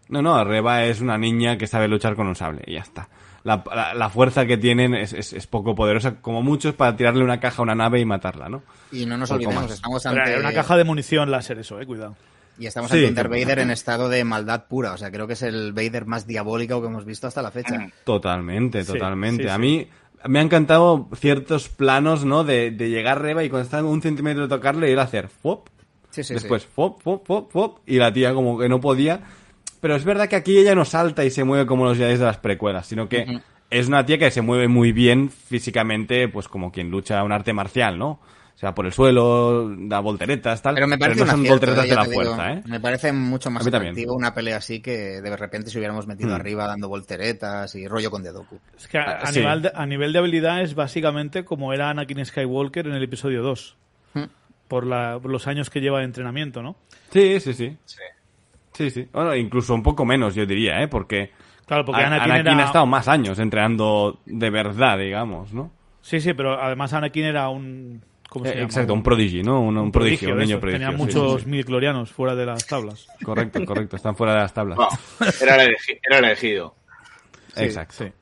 No, no, Reva es una niña que sabe luchar con un sable y ya está. La, la, la fuerza que tienen es, es, es poco poderosa, como muchos para tirarle una caja a una nave y matarla, ¿no? Y no nos Poco olvidemos, más. estamos Pero ante... era una caja de munición láser eso, eh, cuidado. Y estamos Sí, ante un Darth pero- Vader en estado de maldad pura. O sea, creo que es el Vader más diabólico que hemos visto hasta la fecha. Totalmente, Sí, totalmente. sí, a sí. mí me han encantado ciertos planos, ¿no? De, de llegar Reva y cuando está a un centímetro de tocarle ir a hacer fop. Sí, sí, Después sí. fop, fop, fop, fop. Y la tía como que no podía. Pero es verdad que aquí ella no salta y se mueve como los Jedi de las precuelas, sino que Ujú. es una tía que se mueve muy bien físicamente, pues como quien lucha un arte marcial, ¿no? O sea, por el suelo, da volteretas, tal. Pero me parece no un son acierto, volteretas eh, de ya la te digo. fuerza, ¿eh? Me parece mucho más A mí también. atractivo una pelea así que de repente si hubiéramos metido Hmm. arriba dando volteretas y rollo con Dedoku. Es que a, Ah, a sí. nivel de, a nivel de habilidad es básicamente como era Anakin Skywalker en el episodio dos. Hmm. Por, la, por los años que lleva de entrenamiento, ¿no? Sí, sí, sí. Sí. Sí, sí. Bueno, incluso un poco menos, yo diría, ¿eh? Porque, Claro, porque A- Anakin, Anakin era... ha estado más años entrenando de verdad, digamos, ¿no? Sí, sí, pero además Anakin era un... ¿Cómo se Eh, llama? exacto, un prodigy, ¿no? Un, un prodigio, un de niño esos. prodigio. Tenía sí, muchos sí, sí. midichlorianos fuera de las tablas. Correcto, correcto, están fuera de las tablas. No, era el, elegi- era el elegido. Exacto. Sí.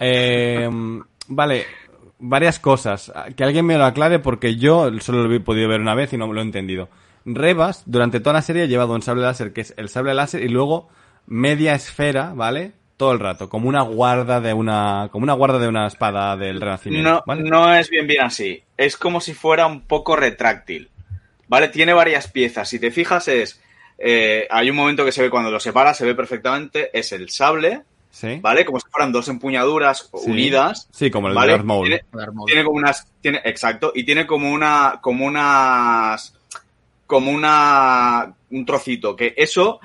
Eh, vale, varias cosas. Que alguien me lo aclare porque yo solo lo he podido ver una vez y no me lo he entendido. Rebas, durante toda la serie, ha llevado un sable láser, que es el sable láser, y luego media esfera, ¿vale? Todo el rato, como una guarda de una, como una guarda de una espada del Renacimiento. No, ¿vale? no es bien bien así. Es como si fuera un poco retráctil. ¿Vale? Tiene varias piezas. Si te fijas, es. eh, hay un momento que se ve cuando lo separa, se ve perfectamente. Es el sable, Sí. ¿vale? Como si fueran dos empuñaduras Sí. unidas. Sí, como el de ¿vale? Darth Maul. Tiene, Darth Maul. tiene como unas. Tiene, exacto. Y tiene como una. Como unas. Como una. Un trocito. Que eso.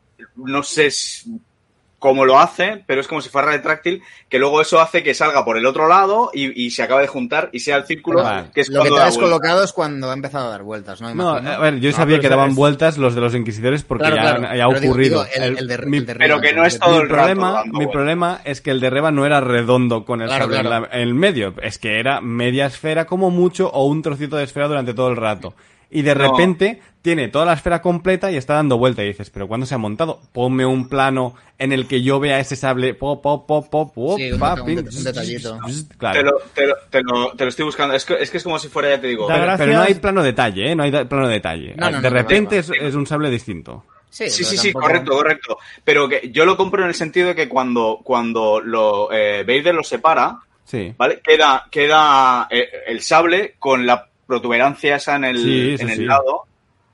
No sé s- cómo lo hace, pero es como si fuera retráctil, que luego eso hace que salga por el otro lado y, y se acabe de juntar y sea el círculo, Vale. que es Lo que cuando te da has vuelta. colocado es cuando ha empezado a dar vueltas, ¿no? No, Imagino. a ver, yo No, sabía pero que eso daban es- vueltas los de los inquisidores porque Claro, ya, claro. han- ya ha Pero digo- ocurrido. digo, el, el de, mi, el de pero Riva, que no es todo mi el rato problema, dando mi vueltas. problema es que el de Reba no era redondo con el Claro, sable en, claro. la- en el medio, es que era media esfera como mucho o un trocito de esfera durante todo el rato. Y de No. repente tiene toda la esfera completa y está dando vuelta y dices, pero ¿cuándo se ha montado? Ponme un plano en el que yo vea ese sable, pop, pop, pop, pop, pop, Sí, un pa, deta- un pim, deta- un detallito. Claro. Te lo, te, lo, te, lo, te lo estoy buscando. Es que, es que es como si fuera, ya te digo. Da Pero, gracias. pero no hay plano detalle, ¿eh? No hay da- plano detalle. No, no, de no, repente no, no. Es, es un sable distinto. Sí, Sí, pero sí, sí, tampoco- correcto, correcto. Pero que yo lo compro en el sentido de que cuando, cuando lo, eh, Vader lo separa, Sí. ¿vale? Queda, queda eh, el sable con la protuberancia esa en el, Sí, eso en el sí. lado.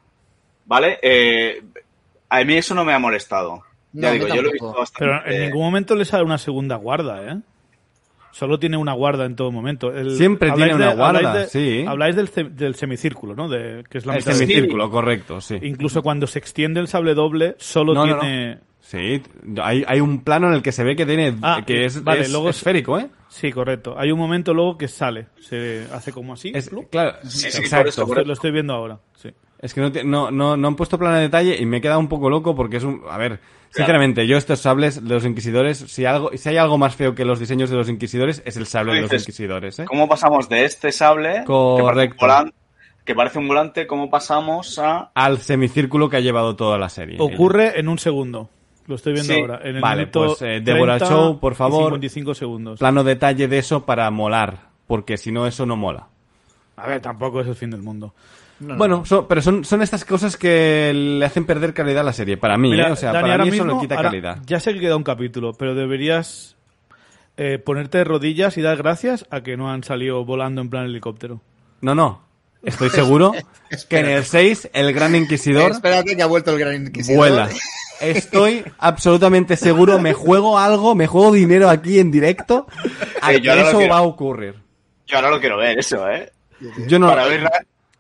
¿Vale? Eh, a mí eso no me ha molestado. No, Ya a mí digo, yo lo he tampoco. visto bastante. Pero en ningún momento le sale una segunda guarda, ¿eh? Solo tiene una guarda en todo momento. El- Siempre habláis tiene una guarda, habláis de- sí. Habláis del, ce- del semicírculo, ¿no? De, que es la El mitad del- semicírculo, correcto, sí. Incluso cuando se extiende el sable doble, solo No, no, tiene... Sí, hay, hay un plano en el que se ve que tiene Ah, que es, vale, es luego es- esférico, ¿eh? Sí, correcto. Hay un momento luego que sale. Se hace como así. Es, plup. claro, sí, por exacto. eso, por Lo- Lo estoy viendo ahora, sí. Es que no, te- no, no, no han puesto plano de detalle y me he quedado un poco loco porque es un... A ver, sinceramente, yo estos sables de los inquisidores, si algo si hay algo más feo que los diseños de los inquisidores, es el sable de los Dices, inquisidores, ¿eh? ¿Cómo pasamos de este sable, Correcto. que parece, un volante, que parece un volante, cómo pasamos a... Al semicírculo que ha llevado toda la serie. Ocurre en un segundo. Lo estoy viendo Sí. ahora. En el Vale, minuto pues, eh, Deborah treinta Chow, por y favor. cincuenta y cinco segundos. Plano detalle de eso para molar, porque si no eso no mola. A ver, tampoco es el fin del mundo. Bueno, son- pero son, son estas cosas que le hacen perder calidad a la serie, para mí, Mira, ¿eh? O sea, Dani, para ahora mí eso mismo, le quita ahora- calidad. Ya sé que queda un capítulo, pero deberías eh, ponerte de rodillas y dar gracias a que no han salido volando en plan helicóptero. No, no. Estoy seguro que en el seis el Gran Inquisidor Espérate que ha vuelto el Gran Inquisidor. vuela. Estoy absolutamente seguro, me juego algo, me juego dinero aquí en directo a Sí, que yo ahora lo eso quiero. va a ocurrir. Yo ahora lo quiero ver, eso, ¿eh? Yo no, Para ver,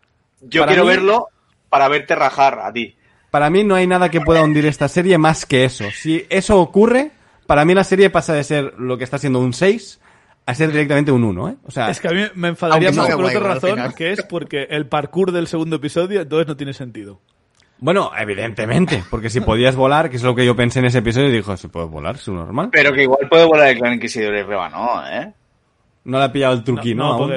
yo para quiero mí- verlo para verte rajar a ti. para mí no hay nada que pueda hundir esta serie más que eso. Si eso ocurre, para mí la serie pasa de ser lo que está siendo un seis a ser directamente un uno, ¿eh? O sea, Es que a mí me enfadaría Aunque no más sea por guay, otra al razón, final. que es porque el parkour del segundo episodio entonces no tiene sentido. bueno, evidentemente, porque si podías volar, que es lo que yo pensé en ese episodio, dijo, si puedo volar, es normal. Pero que igual puede volar el Clan Inquisidor y Reba, ¿no? ¿eh? No le ha pillado el truquín, ¿no? no, Aún. porque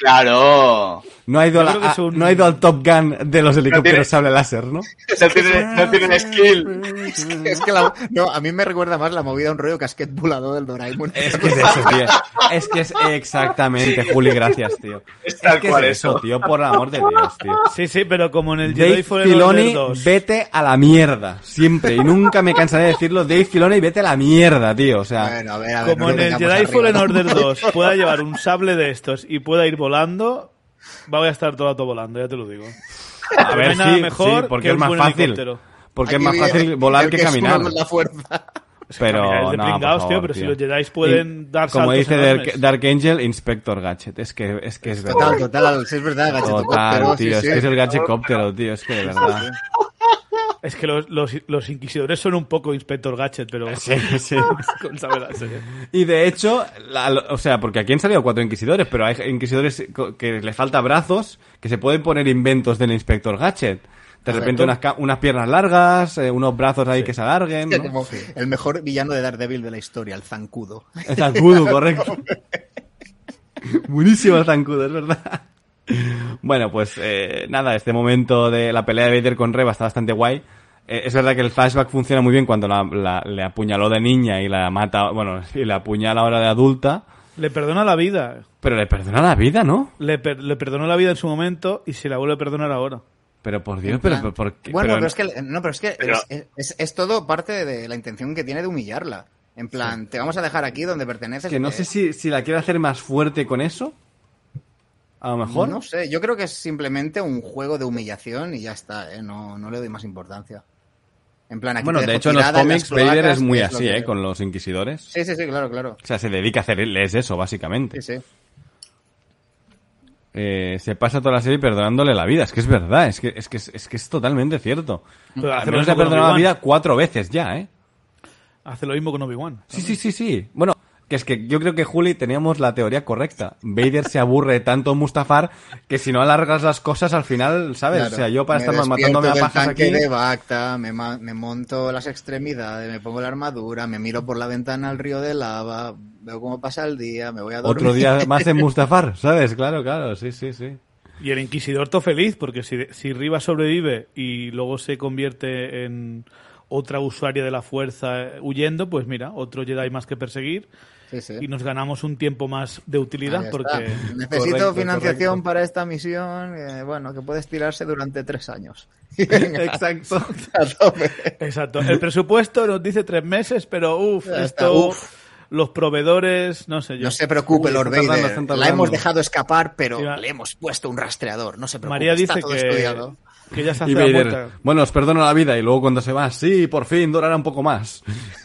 Claro. No ha ido, Yo a la- creo que es un- no ha ido al Top Gun de los helicópteros tiene- sable láser, ¿no? No tiene, no tiene skill. Es que la, no, a mí me recuerda más la movida a un rollo casquet volador del Doraemon. Es que es eso, tío. Es que es exactamente, Juli, gracias, tío. Es tal que cual es eso, eso. tío, por el amor de Dios, tío. Sí, sí, pero como en el Jedi Dave Fallen Filoni, Order dos. vete a la mierda. Siempre. Y nunca me cansaré de decirlo. Dave Filoni, vete a la mierda, tío. O sea, Bueno, a ver, a ver, Como no en el tengamos Jedi arriba, Fallen ¿no? Order dos pueda llevar un sable de estos y pueda ir volando, voy a estar todo el rato volando, ya te lo digo. a ver, no hay nada sí, mejor sí, porque que es un más buen fácil. helicóptero. Porque es Aquí más viene fácil el volar que es uno caminar. con la fuerza. Pero Caminar es de no, pringaos, por tío, favor, pero si tío. los Jedi pueden Y, dar como saltos dice Dark, enormes. Dark Angel, Inspector Gadget. Es que es, que es verdad. Total, total, sí es verdad, Total, gachetocóptero, tío. sí, Es sí. que es el gadgetcóptero, tío. Es que de verdad. Es que los, los, los inquisidores son un poco Inspector Gadget, pero Sí, sí. con sable láser, ¿eh? Y de hecho, la- o sea, porque aquí han salido cuatro inquisidores, pero hay inquisidores co- que les falta brazos, que se pueden poner inventos del Inspector Gadget. De repente unas, ca- unas piernas largas, eh, unos brazos ahí que se alarguen, Es ¿no? como el mejor villano de Daredevil de la historia, el zancudo. El zancudo, correcto. Buenísimo el zancudo, es verdad. Bueno, pues eh, nada, este momento de la pelea de Vader con Reva está bastante guay. Eh, es verdad que el flashback funciona muy bien cuando la, la- le apuñaló de niña y la mata, bueno, y la apuñala ahora de adulta, Le perdona la vida. pero le perdona la vida, ¿no? Le, per- le perdonó la vida en su momento y se la vuelve a perdonar ahora. Pero por Dios, pero, pero ¿por qué? Bueno, Pero- pero, es que, no, pero es, que Pero- es, es- es todo parte de la intención que tiene de humillarla. En plan, te vamos a dejar aquí donde perteneces. que no eh, sé si, si la quiere hacer más fuerte con eso. A lo mejor. No sé, yo creo que es simplemente un juego de humillación y ya está, ¿eh? No, no le doy más importancia. En plan, aquí Bueno, te de dejo hecho en los tirada las cómics Vader cloacas, es muy que es lo así, que- ¿eh? Con los inquisidores. Sí, sí, sí, claro, claro. O sea, se dedica a hacerles eso, básicamente. Sí, sí. Eh, se pasa toda la serie perdonándole la vida. Es que es verdad, es que es, que es, es, que es totalmente cierto. Pero Al hace lo menos le ha mismo con perdonado la Obi-Wan. vida cuatro veces ya, ¿eh? Hace lo mismo con Obi-Wan. Sí, sí, sí, sí. Bueno, que es que yo creo que Juli teníamos la teoría correcta. Vader se aburre tanto en Mustafar que si no alargas las cosas al final, ¿sabes? Claro. O sea, yo para Me estar más despierto matándome a del pajas tanque aquí... de Bacta, me, ma- me monto las extremidades, me pongo la armadura, me miro por la ventana al río de lava, veo cómo pasa el día, me voy a dormir. Otro día más en Mustafar, ¿sabes? Claro, claro, sí, sí, sí. Y el Inquisidor todo feliz, porque si, si Riva sobrevive y luego se convierte en otra usuaria de la fuerza eh, huyendo, pues mira, otro Jedi más que perseguir Sí, sí. y nos ganamos un tiempo más de utilidad Ahí está. porque Necesito Correcto, financiación correcto. para esta misión, eh, bueno, que puede estirarse durante tres años. Exacto. A tope. exacto. El presupuesto nos dice tres meses, pero uff, Ya está, esto, uf. los proveedores, no sé yo. No se preocupe, Uy, Lord están tardando, Vader. están La tardando. hemos dejado escapar, pero Sí, va. le hemos puesto un rastreador. No se preocupe, María está dice todo que, estudiado. que ya se hace Y la Vader, muerta. bueno, os perdono la vida y luego cuando se va, sí, por fin, durará un poco más.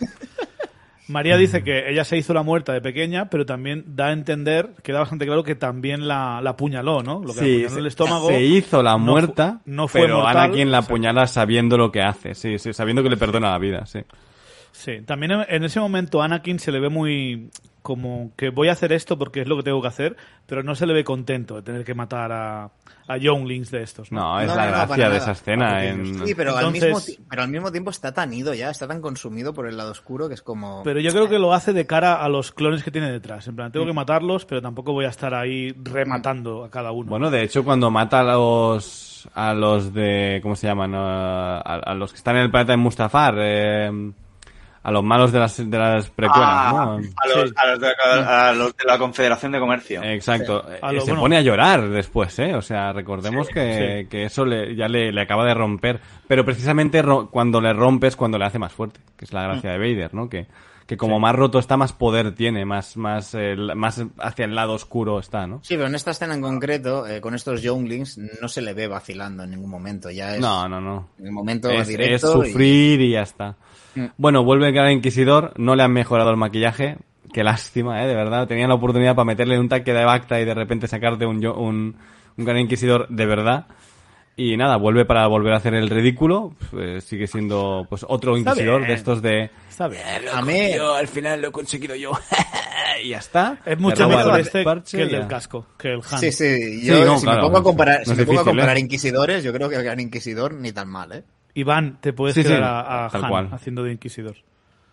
María dice que ella se hizo la muerta de pequeña, pero también da a entender, queda bastante claro que también la, la apuñaló, ¿no? Lo que Sí, apuñaló en el se- estómago. se hizo la no fu- muerta, no fue pero mortal. Anakin la Exacto. apuñala sabiendo lo que hace, sí, sí, sabiendo que le perdona la vida, sí. Sí, también en- en ese momento a Anakin se le ve muy como que voy a hacer esto porque es lo que tengo que hacer, pero no se le ve contento de tener que matar a, a younglings de estos, ¿no? No, es No, la no, no, gracia para de nada. esa escena. En... Sí, pero, al Entonces- mismo ti- pero al mismo tiempo está tan ido ya, está tan consumido por el lado oscuro que es como... Pero yo creo que lo hace de cara a los clones que tiene detrás. En plan, tengo que matarlos, pero tampoco voy a estar ahí rematando a cada uno. Bueno, de hecho, cuando mata a los a los de ¿cómo se llaman? A, a los que están en el planeta de Mustafar, eh, a los malos de las de las precuelas, Ah, ¿no? a, los, a los de, a los de la Confederación de Comercio. Exacto. A Eh, lo- se bueno. pone a llorar después, ¿eh? O sea, recordemos que, sí. que eso le, ya le, le acaba de romper. Pero precisamente ro- cuando le rompes, cuando le hace más fuerte, que es la gracia de Vader, ¿no? Que, que como más roto está, más poder tiene, más, más, eh, más hacia el lado oscuro está, ¿no? Sí, pero en esta escena en concreto, eh, con estos younglings, no se le ve vacilando en ningún momento. Ya es No, no, no. en el momento Es, es directo. y- sufrir y... ya está. Mm. Bueno, vuelve el gran inquisidor, no le han mejorado el maquillaje. Qué lástima, ¿eh? De verdad. Tenían la oportunidad para meterle un taque de Bacta y de repente sacarte un, yo- un, un gran inquisidor de verdad. Y nada, vuelve para volver a hacer el ridículo. Pues, sigue siendo pues otro Está inquisidor bien. de estos de... Está bien. A mí, al final lo he conseguido yo. y ya está. Es Le mucho roba mejor el este parche que el y ya. del casco, que el Han. sí, sí, Sí, yo no, si claro, me pongo a no comparar, es si me pongo a difícil, comparar ¿eh? inquisidores, yo creo que el gran inquisidor ni tan mal, ¿eh? Iván, te puedes Sí, sí, quedar a, a tal Han cual. haciendo de inquisidor.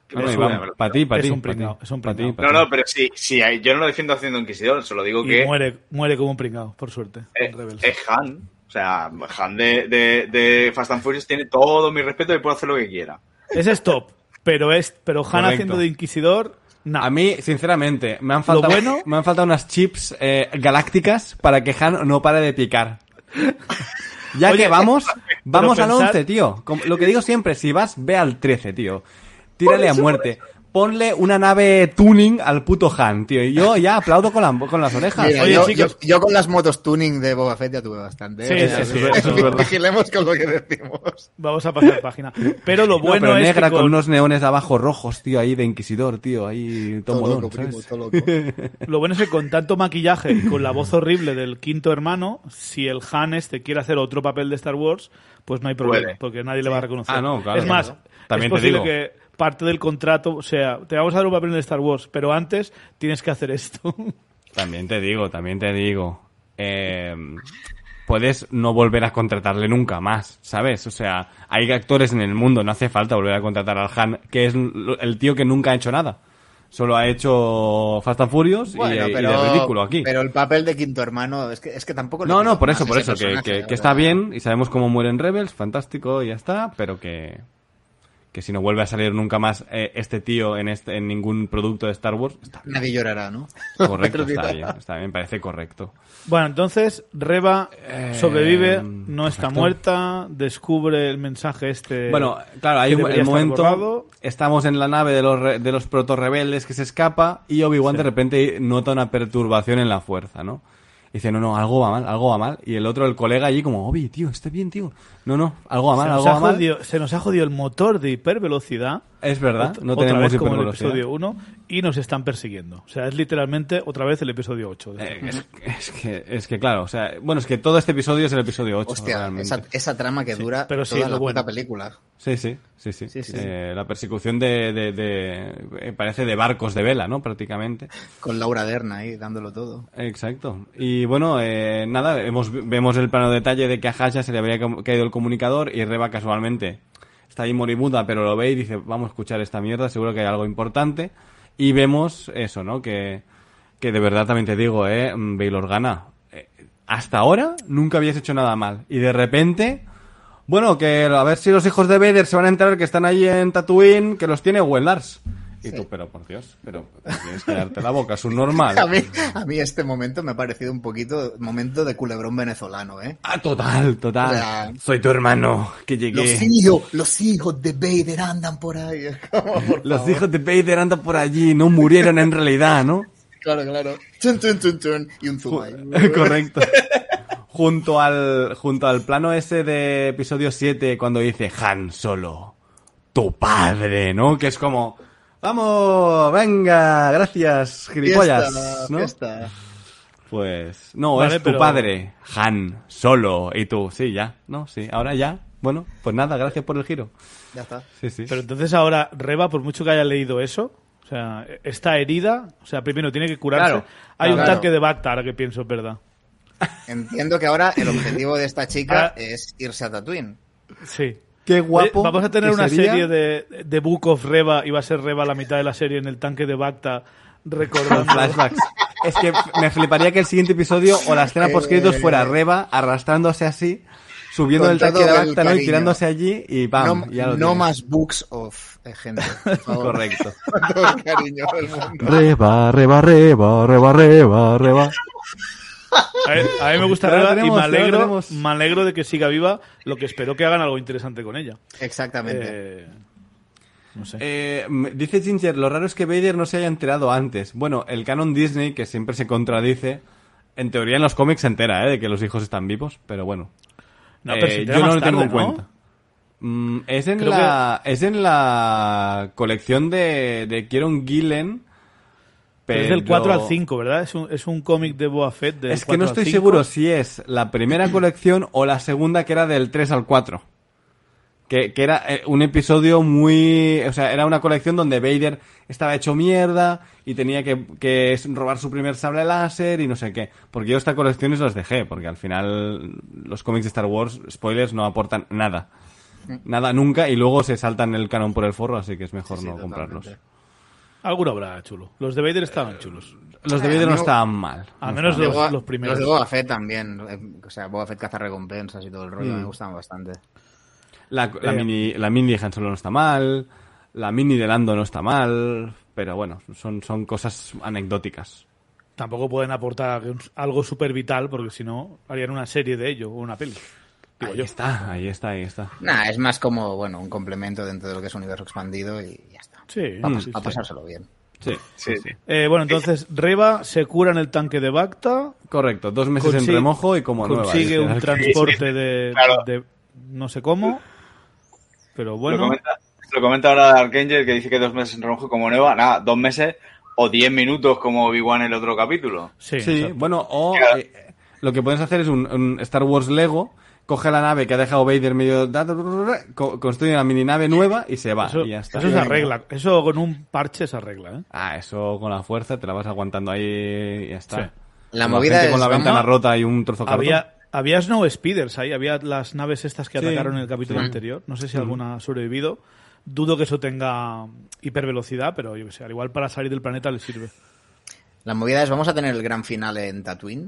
No, Es no, una- para ti, para Es ti. un pa' ti, pringao, es un pa' ti, pringao. pa' No, ti. no, pero sí, sí, hay- yo no lo defiendo haciendo Inquisidor, solo digo Y que muere, muere como un pringao, por suerte. eh, en Rebels. es Han. O sea, Han de, de, de Fast and Furious tiene todo mi respeto y puede hacer lo que quiera. Ese es top, pero es pero Han Correcto. haciendo de Inquisidor, no. A mí, sinceramente, me han faltado, bueno- me han faltado unas chips eh, galácticas para que Han no pare de picar. Ya Oye, que vamos, vamos al pensar- once, tío. Como- Lo que digo siempre, si vas, ve al trece, tío. Tírale a muerte. Ponle una nave tuning al puto Han, tío. Y yo ya aplaudo con, la- con las orejas. Mira, Oye, yo, chicos. yo- yo con las motos tuning de Boba Fett ya tuve bastante. Sí, ¿eh? O sea, sí, sí, vi- eso es verdad. Vigilemos con lo que decimos. Vamos a pasar página. Pero lo No, bueno pero es negra que con... con- unos neones abajo rojos, tío, ahí de Inquisidor, tío, ahí todo, Todo molón, loco, primo, ¿sabes? todo loco. lo bueno es que con tanto maquillaje y con la voz horrible del quinto hermano, si el Han este quiere hacer otro papel de Star Wars, pues no hay problema, Puede. porque nadie le va a reconocer. Ah, no, claro, es más, claro. También es te posible digo. que parte del contrato, o sea, te vamos a dar un papel de Star Wars, pero antes tienes que hacer esto. También te digo, también te digo. Eh, puedes no volver a contratarle nunca más, ¿sabes? O sea, hay actores en el mundo, no hace falta volver a contratar al Han, que es l- el tío que nunca ha hecho nada. Solo ha hecho Fast and Furious y, Bueno, y pero, de ridículo aquí. pero el papel de quinto hermano es que, es que tampoco le No, pido no, por más eso, a por ese eso, que, personaje, que- la que está verdad. bien y sabemos cómo mueren Rebels, fantástico y ya está, pero que, que si no vuelve a salir nunca más eh, este tío en, este, en ningún producto de Star Wars, está bien. Nadie llorará, ¿no? Correcto, Pero está sí. bien, está bien, me parece correcto. Bueno, entonces Reva Eh, sobrevive, no está correcto. muerta, descubre el mensaje este. Bueno, claro, hay que un debería el estar momento, borrado. estamos en la nave de los, re- de los proto-rebeldes que se escapa y Obi-Wan de repente nota una perturbación en la fuerza, ¿no? Y dice, no, no, algo va mal, algo va mal. Y el otro, el colega allí como, Obi, tío, está bien, tío. No, no, algo va mal, se, nos algo ha va mal. jodido, se nos ha jodido el motor de hipervelocidad. Es verdad, Ot- no otra tenemos vez como en el hipervelocidad. episodio uno y nos están persiguiendo. O sea, es literalmente otra vez el episodio ocho. Eh, es, es que, es que claro, o sea, bueno, es que todo este episodio es el episodio ocho, Hostia, realmente. esa, esa trama que dura pero sí, toda lo la bueno. puta película. Sí, sí, sí, sí. Sí, sí. Eh, la persecución de, de, de- eh, parece de barcos de vela, ¿no? Prácticamente. Con Laura Dern ahí dándolo todo. Exacto. Y bueno, eh, nada, hemos, vemos el plano de detalle de que a Hasha se le habría com- caído el comunicador y Reva casualmente está ahí moribunda, pero lo ve y dice, vamos a escuchar esta mierda, seguro que hay algo importante. Y vemos eso, ¿no? Que, que de verdad también te digo, eh, Bail Organa, eh, hasta ahora nunca habías hecho nada mal. Y de repente, bueno, que a ver si los hijos de Vader se van a enterar que están allí en Tatooine, que los tiene Wellars. Y tú, pero por Dios, pero tienes que darte la boca, es un normal. A mí, a mí este momento me ha parecido un poquito momento de culebrón venezolano, ¿eh? Ah, total, total. O sea, Soy tu hermano, que llegué. Los hijos, los hijos de Vader andan por ahí. Es como, por Los favor. hijos de Vader andan por allí, no murieron en realidad, ¿no? Claro, claro. Chun, chun, chun, chun, y un zoom ahí. Correcto. Junto al, junto al plano ese de episodio siete, cuando dice Han Solo, tu padre, ¿no? Que es como, vamos, venga, gracias, gilipollas, Fiesta, ¿no? fiesta. Pues, no, Vale, es tu pero- padre, Han Solo, y tú, sí, ya, ¿no? Sí, ahora ya, bueno, pues nada, gracias por el giro. Ya está. Sí, sí. Pero entonces ahora, Reva, por mucho que haya leído eso, o sea, está herida, o sea, primero tiene que curarse. Claro, Hay un claro. tanque de Bacta, ahora que pienso, es verdad. Entiendo que ahora el objetivo de esta chica Ah. es irse a Tatooine. Sí. Qué guapo. Oye, vamos a tener que una sería- serie de, de Book of Reva y va a ser Reva la mitad de la serie en el tanque de Bacta con recordando. flashbacks. Es que me fliparía que el siguiente episodio o la escena post créditos fuera Reva arrastrándose así, subiendo Con el tanque todo de el Bacta, ¿no? Y cariño. tirándose allí y ¡pam! no ya lo no tienes. más books of eh, gente. Por favor. Correcto. Con todo el cariño del mundo. Reba, reba, reba, reba, reba, reba. A ver, a mí me gusta Ya la Reva y tenemos, me ya la alegro, tenemos. me alegro de que siga viva, lo que espero que hagan algo interesante con ella. Exactamente. Eh, no sé. Eh, m- dice Ginger, lo raro es que Vader no se haya enterado antes. Bueno, el canon Disney, que siempre se contradice, en teoría en los cómics se entera, ¿eh? De que los hijos están vivos, pero bueno. No, pero Eh, se yo entera no más lo tengo tarde, en ¿no? cuenta. Mm, es en Creo la es en la colección de, de Kieron Gillen. Pero es del cuatro al cinco, ¿verdad? Es un, es un cómic de Boba Fett del Es que no cuatro al estoy cinco. seguro si es la primera colección o la segunda, que era del tres al cuatro. Que, que era eh, un episodio muy... O sea, era una colección donde Vader estaba hecho mierda y tenía que, que robar su primer sable láser y no sé qué. Porque yo estas colecciones las dejé, porque al final los cómics de Star Wars, spoilers, no aportan nada. nada nunca y luego se saltan el canon por el forro, así que es mejor Sí, sí, no comprarlos. totalmente. Alguno habrá chulo. Los de Vader estaban chulos. Los de Eh, Vader no amigo- estaban mal. Al No menos estaban los, Boba- los primeros. Los de Boba Fett también. eh, O sea, Boba Fett caza recompensas y todo el rollo. Mm. Me gustan bastante. La, la Eh, mini, la mini de Han Solo no está mal, la mini de Lando no está mal, pero bueno, son, son cosas anecdóticas. Tampoco pueden aportar algo súper vital, porque si no, harían una serie de ello o una peli. Digo Ahí yo. está, ahí está, ahí está. Nah, es más como, bueno, un complemento dentro de lo que es universo expandido y ya está. Sí, A, sí, a sí. pasárselo bien. Sí, Sí, sí. Eh, bueno, entonces Reva se cura en el tanque de Bacta, Correcto, dos meses en Consigue- remojo y como nueva. consigue un dice. transporte de, Claro. de no sé cómo, pero Lo, bueno, comenta, lo comenta ahora Archangel, que dice que dos meses en rojo como nueva. Nada, dos meses o diez minutos como Obi-Wan en el otro capítulo. sí, Sí, exacto. bueno, o Claro. eh, lo que puedes hacer es un, un Star Wars Lego, coge la nave que ha dejado Vader medio... co- construye una mini nave nueva y se va, Eso, y ya está. eso se arregla, eso con un parche se arregla, ¿eh? Ah, eso con la fuerza te la vas aguantando ahí y ya está. Sí. La Como movida gente es, con la vamos- ventana rota y un trozo de cartón. Había, había Snow Speeders ahí, había las naves estas que Sí. atacaron en el capítulo Sí. anterior. No sé si alguna ha sobrevivido. Dudo que eso tenga hipervelocidad, pero yo que sé, al igual para salir del planeta le sirve. La movida es, vamos a tener el gran final en Tatooine.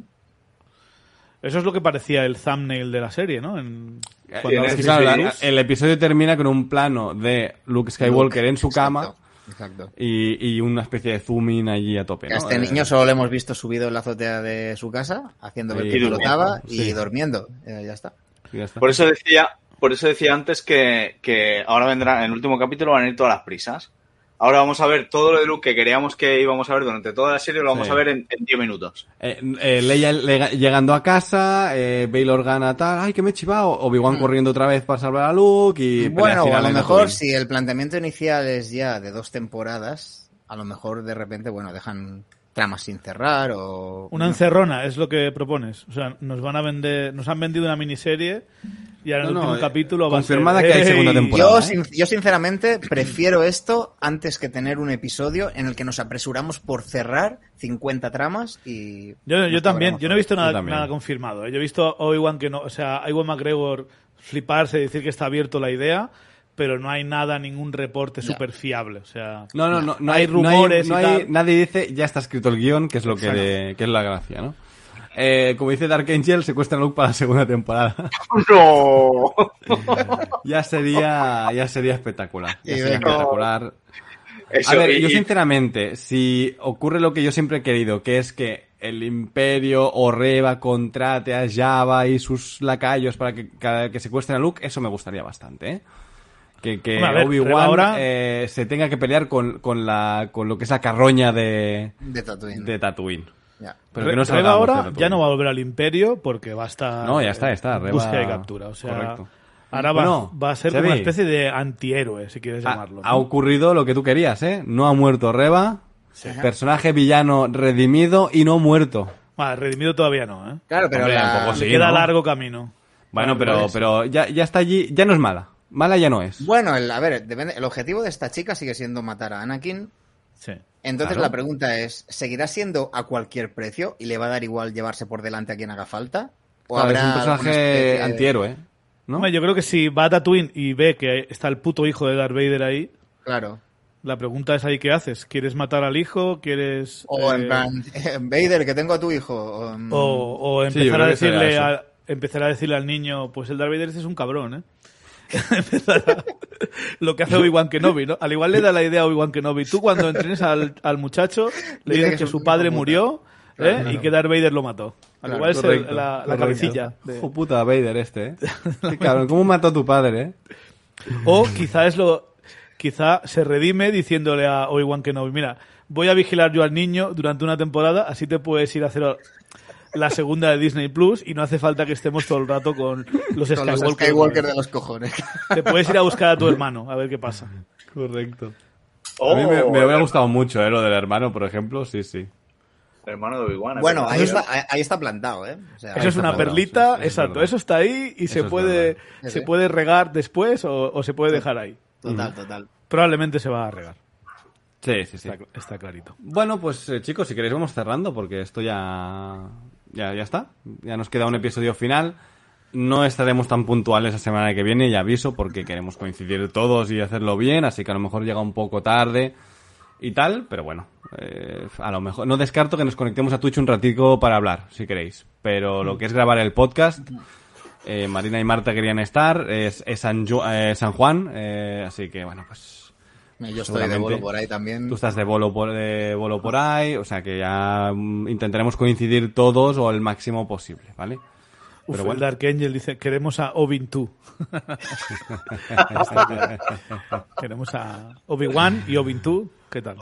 Eso es lo que parecía el thumbnail de la serie, ¿no? En, Eh, cuando es haces que, claro, ese la- luz. el episodio termina con un plano de Luke Skywalker Luke, en su cama exacto, Exacto. y, y una especie de zooming allí a tope, A ¿no? este Eh, niño solo lo hemos visto subido en la azotea de su casa, haciendo ver Y que durmiendo, pilotaba y sí. durmiendo. Eh, ya está. ya está. Por eso decía, por eso decía antes que, que ahora vendrá, en el último capítulo van a ir todas las prisas. Ahora vamos a ver todo lo de Luke que queríamos que íbamos a ver durante toda la serie, lo vamos Sí. a ver en en diez minutos. Eh, eh, Leia lega- llegando a casa, eh, Bail gana tal, ay que me he chivado, Obi-Wan corriendo otra vez para salvar a Luke y pelea Bueno, o final a lo en mejor Tatooine. si el planteamiento inicial es ya de dos temporadas, a lo mejor de repente, bueno, dejan tramas sin cerrar o... Una encerrona es lo que propones. O sea, nos van a vender, nos han vendido una miniserie y ahora en el No, no, último eh, capítulo va a ser, confirmada que hay "Ey". segunda temporada. Yo, ¿eh? sin- yo sinceramente prefiero esto antes que tener un episodio en el que nos apresuramos por cerrar cincuenta tramas y... Yo, yo nos también, cabremos yo no he visto Yo nada, también. nada confirmado. ¿eh? Yo he visto a Obi-Wan que no, o sea, a Ewan McGregor fliparse y decir que está abierto la idea, pero no hay nada, ningún reporte Ya. súper fiable. O sea, No, no, no, no hay hay rumores no hay, y no hay- tal. nadie dice ya está escrito el guión, que es lo que, Exacto. de- que es la gracia, ¿no? Eh, como dice Dark Angel, secuestran a Luke para la segunda temporada. ¡No! ya sería, ya sería espectacular. Ya Y sería venga. espectacular. Eso, A ver, y- yo y- sinceramente, si ocurre lo que yo siempre he querido, que es que el Imperio o Reva contrate a Java y sus lacayos para que, que, que secuestren a Luke, eso me gustaría bastante, ¿eh? Que, que Hombre, a ver, Reva Obi-Wan ahora- eh, se tenga que pelear con, con, la, con lo que es la carroña de, De Tatooine. de Tatooine. Ya. Pero Re- que no Reva salgamos de ahora Tatooine. ya no va a volver al Imperio porque va a estar No, ya está, ya está, en Reva- búsqueda y captura. O sea, correcto. ahora va, Bueno, va a ser Xavi. como una especie de antihéroe, si quieres Ha, llamarlo. ¿no? ha ocurrido lo que tú querías, ¿eh? No ha muerto Reva, Sí. personaje villano redimido y no muerto. Bueno, redimido todavía no, ¿eh? Claro, pero Hombre, la- un poco Le sí, queda ¿no? largo camino. Bueno, Claro, pero, pues. pero ya, ya está allí, ya no es mala. Mala ya no es. Bueno, el, a ver, depende, el objetivo de esta chica sigue siendo matar a Anakin. Sí. Entonces Claro. la pregunta es, ¿seguirá siendo a cualquier precio y le va a dar igual llevarse por delante a quien haga falta? ¿O Claro, es un habrá alguna personaje especie de- antihéroe, ¿no? Hombre, yo creo que si va a Tatooine y ve que está el puto hijo de Darth Vader ahí, Claro. la pregunta es ahí, ¿qué haces? ¿Quieres matar al hijo? ¿Quieres...? O en eh, plan, Vader, que tengo a tu hijo. O, mm, O, o Sí, yo empezar, creo a que será decirle eso. a, empezar a decirle al niño, pues el Darth Vader este es un cabrón, ¿eh? Empezar a- lo que hace Obi-Wan Kenobi, ¿no? Al igual le da la idea a Obi-Wan Kenobi. Tú cuando entrenes al, al muchacho, le Dile dices que que es su un padre hijo puta. murió, ¿eh? Claro, claro. Y que Darth Vader lo mató. Al Claro, igual es el- Correcto, la, la correcto. cabecilla. de- Hijo puta Vader este, ¿eh? Qué cabrón, ¿cómo mató a tu padre, eh? O quizá es lo, quizá se redime diciéndole a Obi-Wan Kenobi, mira, voy a vigilar yo al niño durante una temporada, así te puedes ir a hacer la segunda de Disney Plus y no hace falta que estemos todo el rato con los con los Skywalker. Skywalker de los cojones. Te puedes ir a buscar a tu hermano, a ver qué pasa. Correcto. Oh, a mí me, me el hubiera gustado mucho, ¿eh? Lo del hermano, por ejemplo, sí, sí. hermano de Obi-Wan. Bueno, ¿verdad? ahí está, ahí está plantado, ¿eh? O sea, Eso es está una claro, perlita, sí, sí, es exacto. verdad. Eso está ahí y se Eso es puede, verdad. se Sí. puede regar después o, o se puede dejar ahí. Total, total. Probablemente se va a regar. Sí, sí, sí. Está, está clarito. Bueno, pues eh, chicos, si queréis vamos cerrando porque esto ya, ya ya está. Ya nos queda un episodio final. no estaremos tan puntuales la semana que viene, ya aviso, porque queremos coincidir todos y hacerlo bien, así que a lo mejor llega un poco tarde y tal, pero bueno, eh, a lo mejor no descarto que nos conectemos a Twitch un ratico para hablar, si queréis, pero lo que es grabar el podcast, eh, Marina y Marta querían estar, es, es San, Ju- eh, San Juan, eh, así que bueno, pues... Yo estoy de bolo por ahí también. Tú estás de bolo por, de bolo por ahí, o sea que ya mm, intentaremos coincidir todos o el máximo posible, ¿vale? Uf, Pero bueno. el Dark Angel dice, queremos a Obi-Wan. Queremos a Obi-Wan y Obi-Wan. ¿Qué tal?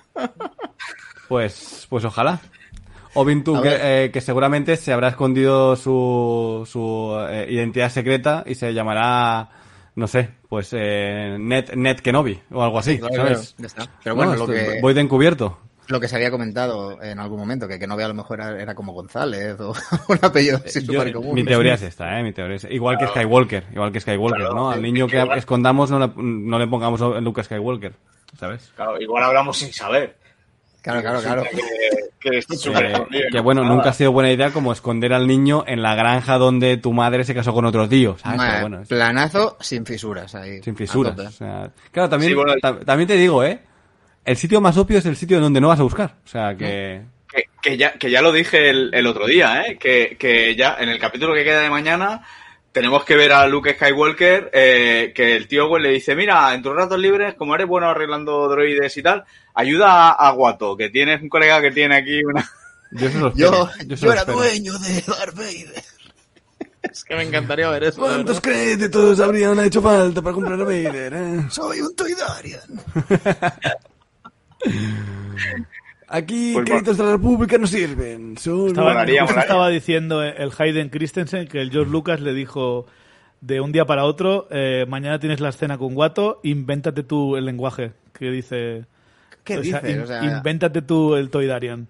Pues, pues ojalá. Obintu, A que, ver. eh, que seguramente se habrá escondido su, su eh, identidad secreta y se llamará, no sé, pues eh, Net, Net Kenobi o algo así, Claro, ¿sabes? claro, ya está. Pero bueno, No, lo esto- que, voy de encubierto. lo que se había comentado en algún momento, que que no vea a lo mejor era, era como González o un apellido así Yo- súper común. mi teoría es esta, ¿eh? Mi teoría es igual que Skywalker, igual que Skywalker, Claro, ¿no? Al que- niño que que- escondamos no le, no le pongamos Luke Skywalker, ¿sabes? Claro, igual hablamos sin saber. Claro, claro, claro. Que, que es súper Eh, escondido, que ¿no? bueno, Nada. nunca ha sido buena idea como esconder al niño en la granja donde tu madre se casó con otro tío, ¿sabes? Madre, Pero bueno, es- planazo sin fisuras ahí. sin a fisuras. tope. O sea, claro, también, Sí, bueno, ta- también te digo, ¿eh? El sitio más obvio es el sitio en donde no vas a buscar. O sea, que... Que, que ya, que ya lo dije el, el otro día, ¿eh? Que, que ya en el capítulo que queda de mañana tenemos que ver a Luke Skywalker, eh, que el tío Owen le dice, mira, en tus ratos libres, como eres bueno arreglando droides y tal, ayuda a, a Guato, que tienes un colega que tiene aquí una... Yo eso lo Yo, espero, eso yo lo era espero. dueño de Darth Vader. Es que me encantaría ver eso. de ¿Cuántos verdad. créditos habrían hecho falta para comprar a Vader, eh? Soy un Toydarian. Aquí Pues créditos de la República no sirven. Son... Estaba, Molaría, justo molaría. estaba diciendo el Hayden Christensen que el George Lucas le dijo de un día para otro, eh, mañana tienes la escena con Guato, invéntate tú el lenguaje que dice... ¿Qué o sea, dices? in- O sea, invéntate tú el Toydarian.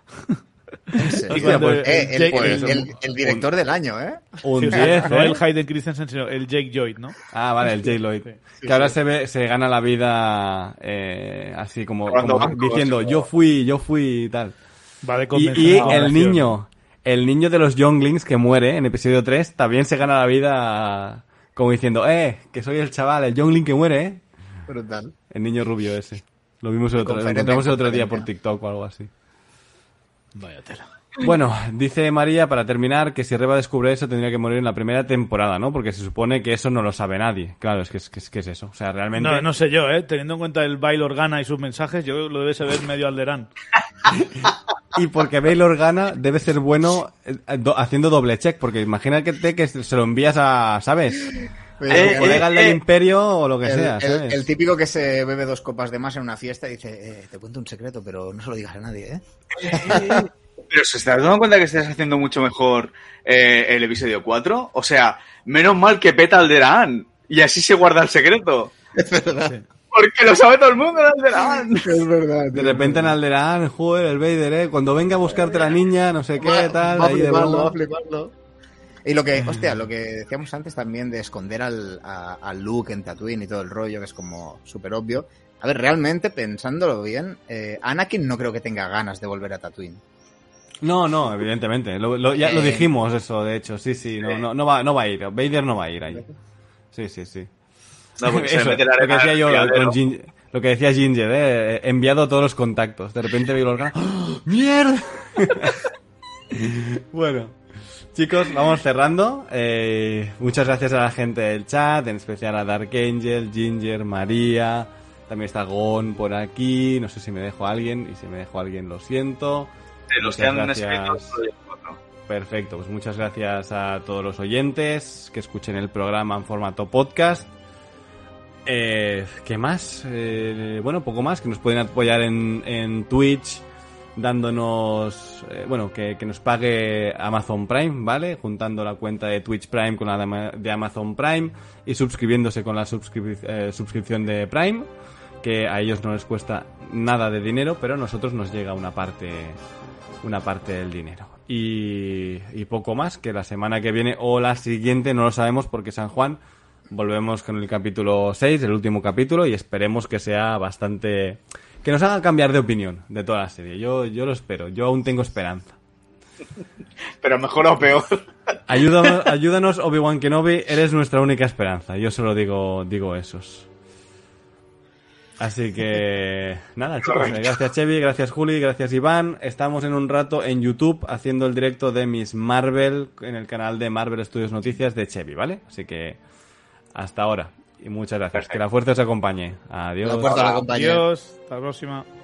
ese. Hostia, pues, Eh, el, Jake- el- el- el director del año, ¿eh? Un Sí, o sea, diez, no ¿eh? el Hayden Christensen, sino el Jake Lloyd, ¿no? Ah, vale, el J. Lloyd. Sí. Que ahora se ve, se gana la vida eh, así como, Robando como bancos, diciendo como- yo fui, yo fui y tal. Va de Y, convención y a el convención. niño, el niño de los Younglings que muere en episodio tres, también se gana la vida como diciendo, eh, que soy el chaval, el Youngling que muere, eh. Brutal. El niño rubio ese. Lo vimos el otro, lo Conferencia, encontramos el otro día por conferencia. TikTok o algo así. Vaya tela. Bueno, dice María, para terminar, que si Reba descubre eso tendría que morir en la primera temporada, ¿no? Porque se supone que eso no lo sabe nadie. Claro, es que es, que es, que es eso. O sea, realmente... No, no sé yo, ¿eh? Teniendo en cuenta el baile Organa y sus mensajes, yo lo debe saber medio Alderán. Y porque Bail Organa debe ser bueno eh, do- haciendo doble check, porque imagínate que se lo envías a, ¿sabes? Eh, A colega eh, del eh. imperio o lo que El, sea, el- ¿sabes? el típico que se bebe dos copas de más en una fiesta y dice, eh, te cuento un secreto, pero no se lo digas a nadie, ¿eh? Pero ¿se está dando cuenta que estás haciendo mucho mejor eh, el episodio cuatro? O sea, menos mal que peta Alderaan y así se guarda el secreto. Es verdad. Porque lo sabe todo el mundo, el Alderaan. Es verdad. De repente en Alderaan, joder, el Vader, ¿eh? Cuando venga a buscarte la niña, no sé qué, Va- tal, va a ahí de fliparlo, va broma. a fliparlo. Y lo que, hostia, lo que decíamos antes también de esconder al, a, a Luke en Tatooine y todo el rollo, que es como súper obvio. A ver, realmente, pensándolo bien, eh, Anakin no creo que tenga ganas de volver a Tatooine. No, no, evidentemente. Lo, lo- ya lo Eh. dijimos eso, de hecho. Sí, sí, no, no, no, va, no va a ir. Vader no va a ir ahí. Sí, sí, sí. No, porque se Eso, mete la lo que arena decía al yo criadero. con Gin- lo que decía Ginger, eh, he enviado a todos los contactos. De repente veo los ganas. ¡Oh, ¡Mierda! Bueno, chicos, vamos cerrando. Eh, muchas gracias a la gente del chat, en especial a Dark Angel, Ginger, María. También está Gon por aquí. No sé si me dejo a alguien. Y si me dejo a alguien, lo siento. De los que Muchas han gracias. escrito Project cuatro. Perfecto, pues muchas gracias a todos los oyentes que escuchen el programa en formato podcast. Eh, ¿Qué más? Eh, bueno, poco más, que nos pueden apoyar en, en Twitch dándonos, eh, bueno, que, que nos pague Amazon Prime, ¿vale? Juntando la cuenta de Twitch Prime con la de Ama- de Amazon Prime y suscribiéndose con la suscrip- eh, suscripción de Prime, que a ellos no les cuesta nada de dinero, pero a nosotros nos llega una parte, una parte del dinero. Y, y poco más, que la semana que viene o la siguiente, no lo sabemos porque San Juan, volvemos con el capítulo seis, el último capítulo, y esperemos que sea bastante... que nos haga cambiar de opinión de toda la serie. Yo, yo lo espero, yo aún tengo esperanza. Pero mejor o peor. Ayúdanos, ayúdanos, Obi-Wan Kenobi, eres nuestra única esperanza. Yo solo digo, digo esos. Así que nada, chicos, Correcto. gracias Chevy, gracias Juli, gracias Iván. Estamos en un rato en YouTube haciendo el directo de Miss Marvel en el canal de Marvel Studios Noticias de Chevy, ¿vale? Así que hasta ahora y muchas gracias. Perfecto. Que la fuerza os acompañe. Adiós. La fuerza la acompañe. Adiós, hasta la próxima.